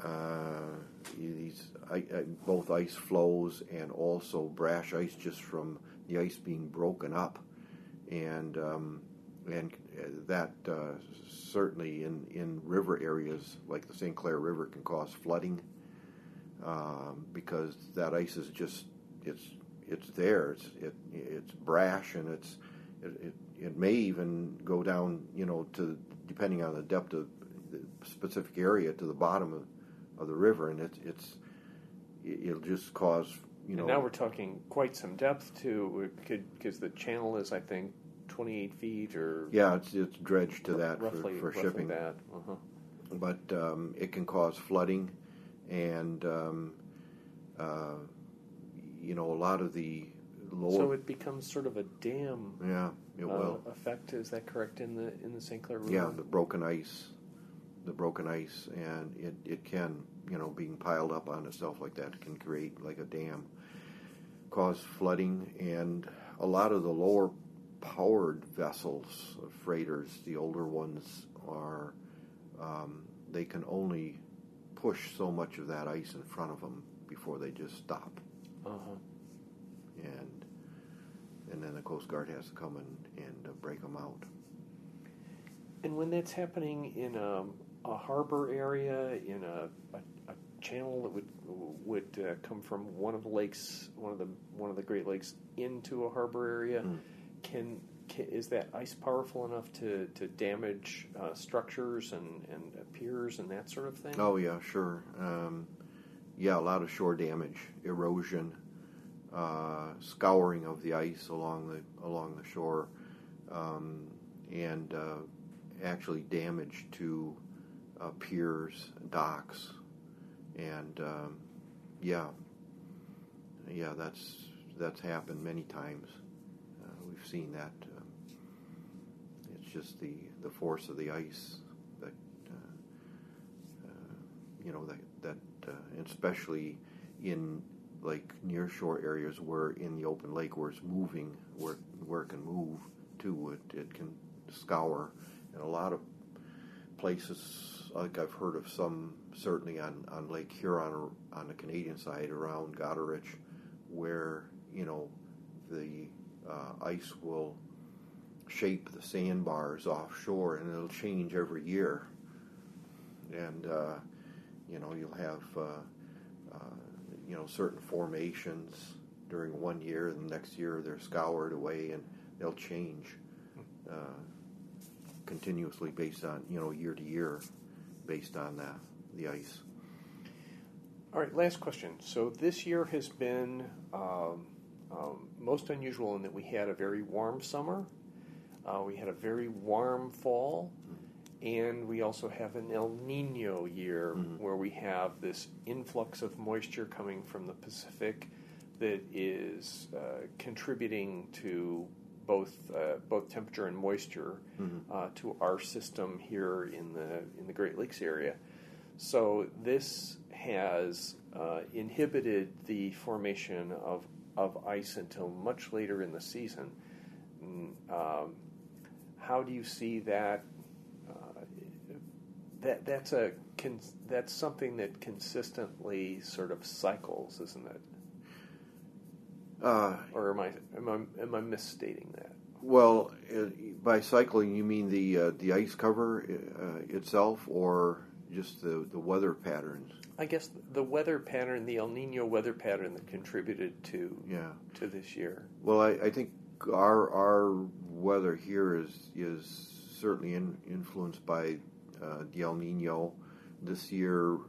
Speaker 1: Both ice flows and also brash ice just from the ice being broken up, and that certainly in river areas like the St. Clair River can cause flooding because that ice is just it's there. It's brash, and it may even go down to, depending on the depth of the specific area, to the bottom of the river, and it'll just cause
Speaker 2: And now we're talking quite some depth too, because the channel is, I think, 28 feet or
Speaker 1: it's dredged to that
Speaker 2: roughly,
Speaker 1: for shipping.
Speaker 2: That.
Speaker 1: But it can cause flooding, and a lot of the lower.
Speaker 2: So it becomes sort of a dam.
Speaker 1: Yeah, it will
Speaker 2: effect. Is that correct in the St. Clair River?
Speaker 1: Yeah, the broken ice, and it can, being piled up on itself like that can create like a dam, cause flooding, and a lot of the lower powered vessels, freighters, the older ones are, they can only push so much of that ice in front of them before they just stop. And then the Coast Guard has to come and break them out.
Speaker 2: And when that's happening in a harbor area, in a channel that would come from one of the lakes, one of the Great Lakes into a harbor area, is that ice powerful enough to damage structures and piers and that sort of thing?
Speaker 1: Oh yeah, sure. A lot of shore damage, erosion, scouring of the ice along the shore, and actually damage to piers, docks, and yeah, that's happened many times. We've seen that. It's just the force of the ice that that especially in like near shore areas where in the open lake where it's moving, where it can move to, it can scour, and a lot of places, like I've heard of some certainly on Lake Huron on the Canadian side around Goderich, where the ice will shape the sandbars offshore, and it'll change every year, and you'll have certain formations during one year, and the next year they're scoured away, and they'll change continuously based on year to year, based on the ice.
Speaker 2: All right, last question. So this year has been most unusual in that we had a very warm summer, we had a very warm fall, and we also have an El Nino year where we have this influx of moisture coming from the Pacific that is contributing to both temperature and moisture to our system here in the Great Lakes area. So this has inhibited the formation of ice until much later in the season. How do you see that? That's something that consistently sort of cycles, isn't it? Or am I misstating that?
Speaker 1: Well, by cycling you mean the ice cover itself, or just the weather patterns?
Speaker 2: I guess the weather pattern, the El Nino weather pattern that contributed to this year.
Speaker 1: Well, I think our weather here is certainly influenced by the El Nino. This year,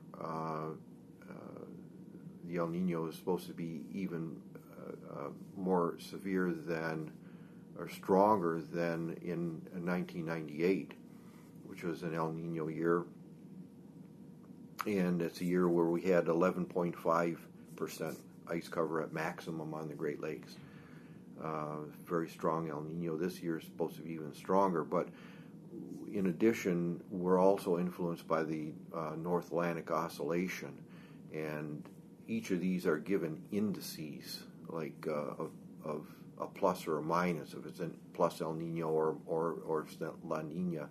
Speaker 1: the El Nino is supposed to be even more severe than, or stronger than in 1998, which was an El Nino year. And it's a year where we had 11.5% ice cover at maximum on the Great Lakes. Very strong El Nino. This year is supposed to be even stronger, but in addition, we're also influenced by the North Atlantic Oscillation, and each of these are given indices, like of a plus or a minus, if it's a plus El Nino or it's La Nina,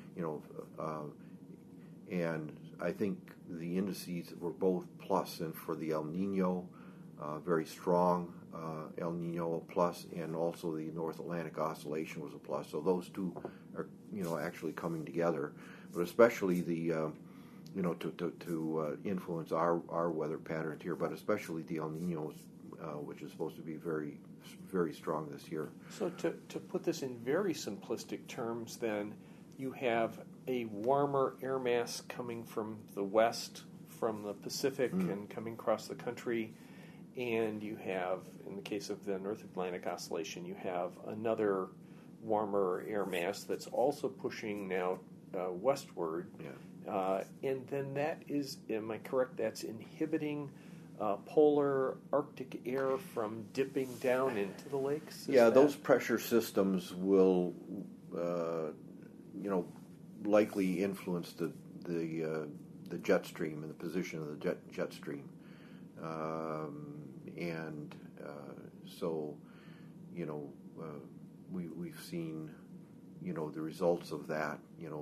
Speaker 1: and I think the indices were both plus, and for the El Nino, very strong El Nino plus, and also the North Atlantic Oscillation was a plus. So those two are, actually coming together, but especially the, to influence our weather patterns here, but especially the El Ninos, which is supposed to be very, very strong this year.
Speaker 2: So to put this in very simplistic terms, then, you have a warmer air mass coming from the west, from the Pacific, and coming across the country, and you have, in the case of the North Atlantic Oscillation, you have another warmer air mass that's also pushing now westward.
Speaker 1: Yeah.
Speaker 2: And then that is, am I correct, that's inhibiting polar Arctic air from dipping down into the lakes?
Speaker 1: Those pressure systems will, likely influence the jet stream and the position of the jet stream. So we've seen, the results of that.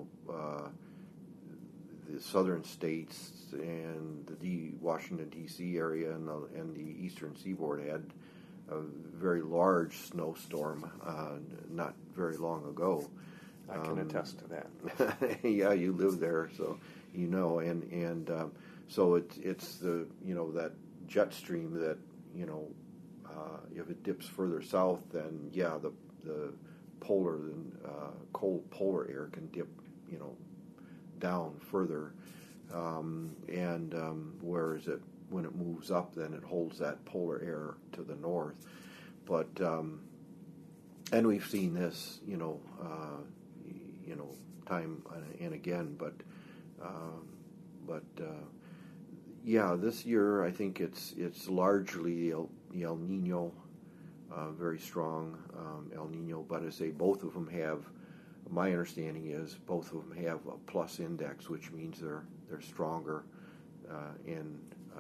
Speaker 1: The southern states and the Washington D.C. area and the eastern seaboard had a very large snowstorm not very long ago.
Speaker 2: I can attest to that.
Speaker 1: Yeah, you live there, so and so it's the that jet stream that if it dips further south, then the polar cold polar air can dip down further, and whereas when it moves up, then it holds that polar air to the north. But and we've seen this time and again, but this year I think it's largely the El Nino, very strong El Nino. But I say both of them have. My understanding is both of them have a plus index, which means they're stronger, and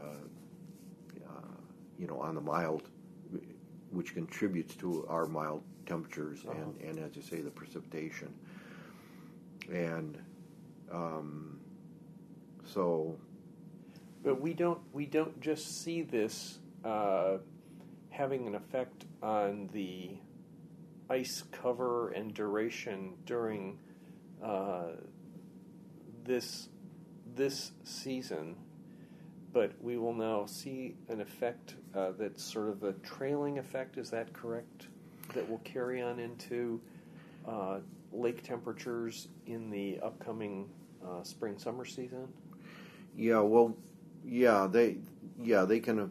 Speaker 1: on the mild, which contributes to our mild temperatures and as you say, the precipitation. And so,
Speaker 2: but we don't just see this having an effect on the ice cover and duration during this season, but we will now see an effect that's sort of a trailing effect. Is that correct? That will carry on into lake temperatures in the upcoming spring-summer season?
Speaker 1: Yeah, well, they can,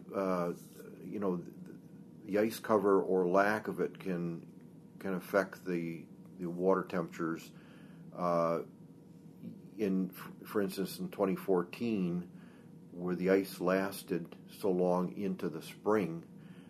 Speaker 1: the ice cover or lack of it can affect the water temperatures. For instance, in 2014, where the ice lasted so long into the spring,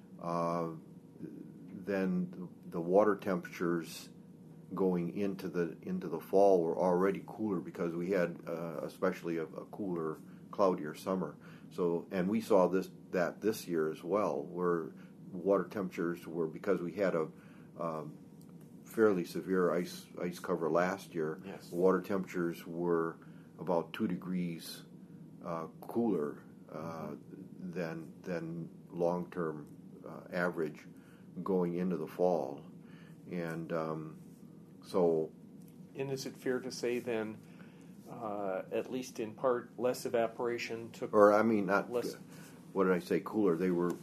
Speaker 1: then the water temperatures going into the fall were already cooler because we had especially a cooler, cloudier summer. So, and we saw that this year as well, where water temperatures were, because we had a fairly severe ice cover last year.
Speaker 2: Yes.
Speaker 1: Water temperatures were about 2 degrees cooler than long-term average going into the fall, and so.
Speaker 2: And is it fair to say then, at least in part, less evaporation took?
Speaker 1: Or I mean, not
Speaker 2: less.
Speaker 1: What did I say? Cooler. They were.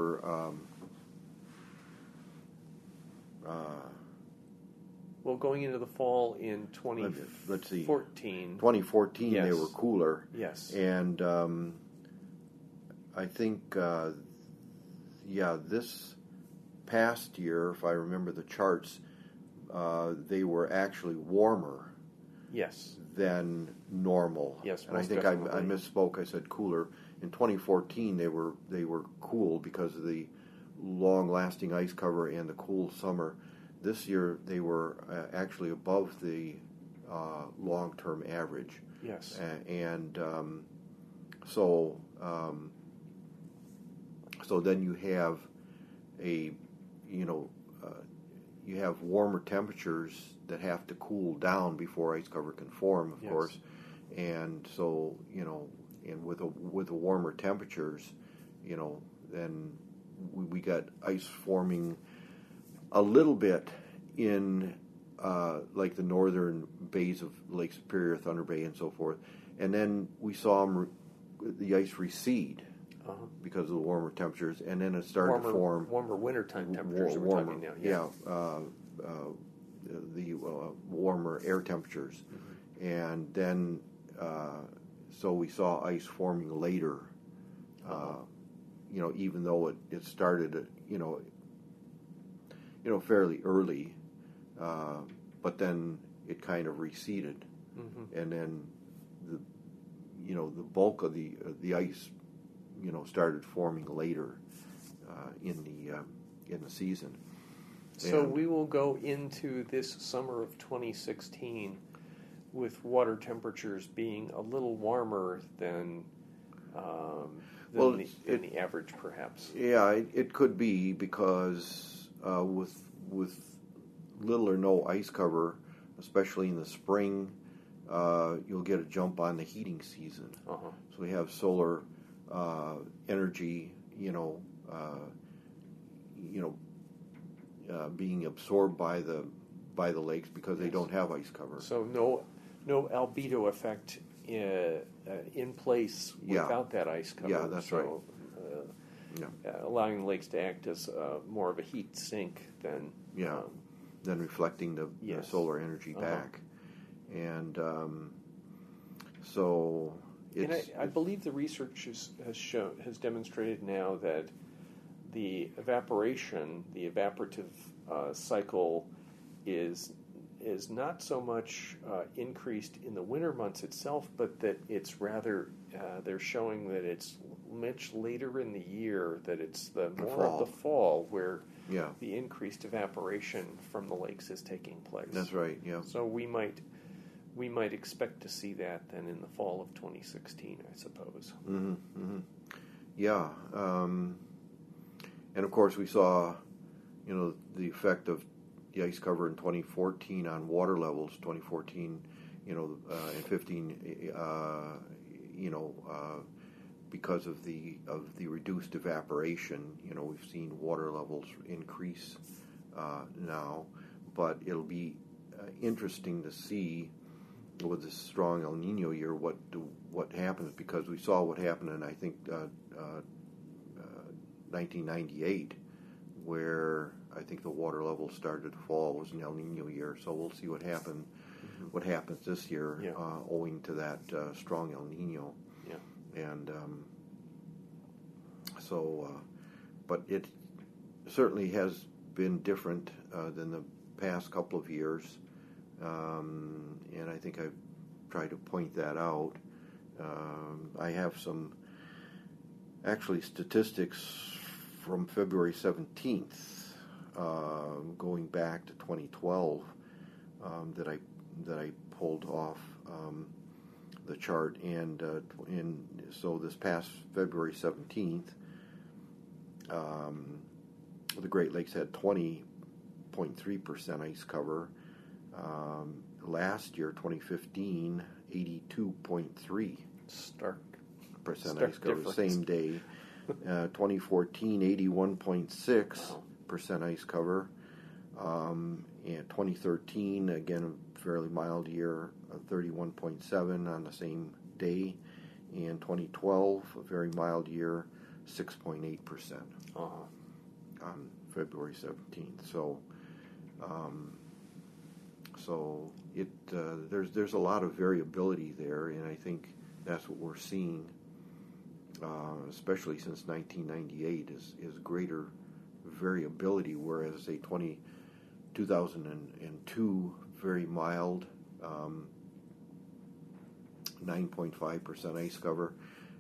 Speaker 2: Well, going into the fall in
Speaker 1: 2014. 2014,
Speaker 2: yes.
Speaker 1: They were cooler.
Speaker 2: Yes.
Speaker 1: And I think, this past year, if I remember the charts, they were actually warmer.
Speaker 2: Yes.
Speaker 1: Than normal.
Speaker 2: Yes.
Speaker 1: And I think I misspoke. I said cooler. In 2014, they were cool because of the long-lasting ice cover and the cool summer. This year, they were actually above the long-term average.
Speaker 2: Yes.
Speaker 1: So then you have you have warmer temperatures that have to cool down before ice cover can form, of course. And so, and with the warmer temperatures, then we got ice forming a little bit in like the northern bays of Lake Superior, Thunder Bay, and so forth. And then we saw the ice recede because of the warmer temperatures, and then it started to form.
Speaker 2: Warmer wintertime temperatures we're talking now.
Speaker 1: The warmer air temperatures. Mm-hmm. And then, so we saw ice forming later, even though it started, fairly early, but then it kind of receded. Mm-hmm. And then the bulk of the ice, started forming later in the season.
Speaker 2: So we will go into this summer of 2016 with water temperatures being a little warmer than the average, perhaps.
Speaker 1: Yeah, it could be because with little or no ice cover, especially in the spring, you'll get a jump on the heating season. So we have solar energy, being absorbed by the lakes because they don't have ice cover.
Speaker 2: So no albedo effect in place without that ice cover.
Speaker 1: Yeah, that's right.
Speaker 2: Allowing the lakes to act as more of a heat sink than
Speaker 1: reflecting the solar energy back, and so.
Speaker 2: And I believe the research has demonstrated now that the evaporative cycle is not so much increased in the winter months itself, but that it's rather they're showing that it's much later in the year that it's the more
Speaker 1: fall.
Speaker 2: of the fall where
Speaker 1: Yeah.
Speaker 2: the increased evaporation from the lakes is taking place.
Speaker 1: That's right. Yeah.
Speaker 2: So we might expect to see that then in the fall of 2016, I suppose.
Speaker 1: Mm-hmm. Mm-hmm. Yeah. And of course we saw, the effect of the ice cover in 2014 on water levels. 2014, and 15, because of the reduced evaporation, we've seen water levels increase now. But it'll be interesting to see with this strong El Nino year what happens, because we saw what happened in, I think, 1998, where I think the water level started to fall. It was an El Nino year, so we'll see what happens this year, owing to that strong El Nino.
Speaker 2: Yeah.
Speaker 1: And but it certainly has been different than the past couple of years, and I think I've tried to point that out. I have some actually statistics from February 17th, going back to 2012, that I pulled off the chart, and so this past February 17th, the Great Lakes had 20.3% ice cover. Last year, 2015, 82.3%
Speaker 2: Stark
Speaker 1: ice cover,
Speaker 2: difference.
Speaker 1: same day. 2014, 81.6% ice cover. And 2013, again, a fairly mild year, 31.7% on the same day. And 2012, a very mild year, 6.8% on February 17th. So there's a lot of variability there, and I think that's what we're seeing, especially since 1998, is greater variability. Whereas say 2002, very mild, 9.5% ice cover.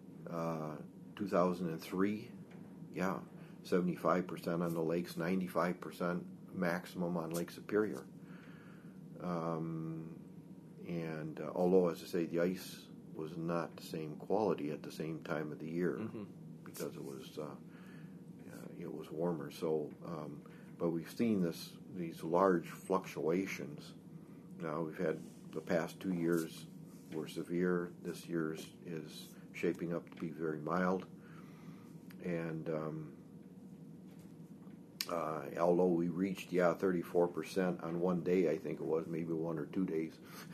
Speaker 1: 2003, 75% on the lakes, 95% maximum on Lake Superior. And although, as I say, the ice was not the same quality at the same time of the year, because it was warmer. So, but we've seen these large fluctuations. Now we've had the past 2 years were severe. This year's is shaping up to be very mild, and although we reached 34% on one day, I think it was, maybe 1 or 2 days.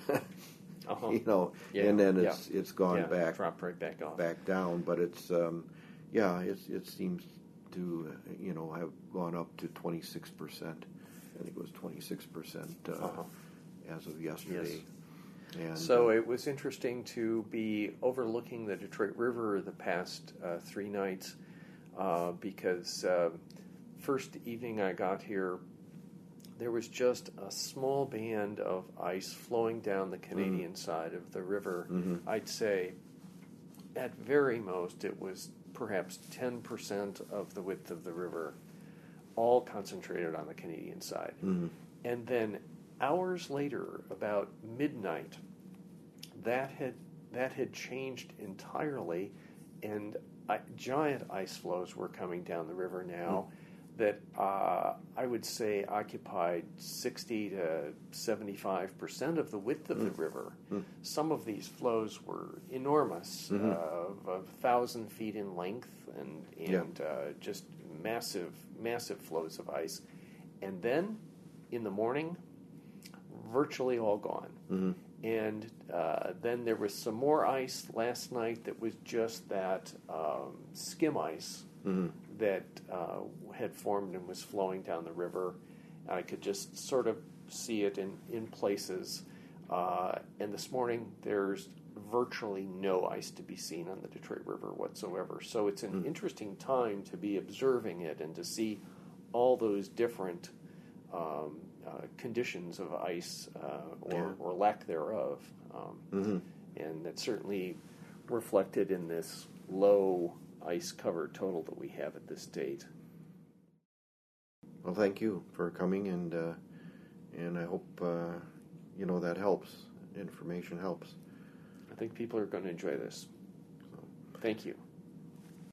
Speaker 1: And then it's gone back,
Speaker 2: dropped right back off,
Speaker 1: back down. But it's it seems to have gone up to 26%. I think it was 26% as of yesterday.
Speaker 2: Yes.
Speaker 1: And
Speaker 2: so it was interesting to be overlooking the Detroit River the past 3 nights, because first evening I got here, there was just a small band of ice flowing down the Canadian side of the river. I'd say at very most it was perhaps 10% of the width of the river, all concentrated on the Canadian side. And then hours later, about midnight, that had changed entirely, and giant ice flows were coming down the river now that I would say occupied 60 to 75% of the width of the river. Some of these flows were enormous, of 1,000 feet in length, and just massive flows of ice. And then in the morning, virtually all gone. And then there was some more ice last night that was just that skim ice that had formed and was flowing down the river. I could just sort of see it in places. And this morning, there's virtually no ice to be seen on the Detroit River whatsoever. So it's an interesting time to be observing it and to see all those different conditions of ice or lack thereof. And that's certainly reflected in this low ice cover total that we have at this date.
Speaker 1: Well, thank you for coming, and I hope that helps. Information helps.
Speaker 2: I think people are going to enjoy this. Thank you.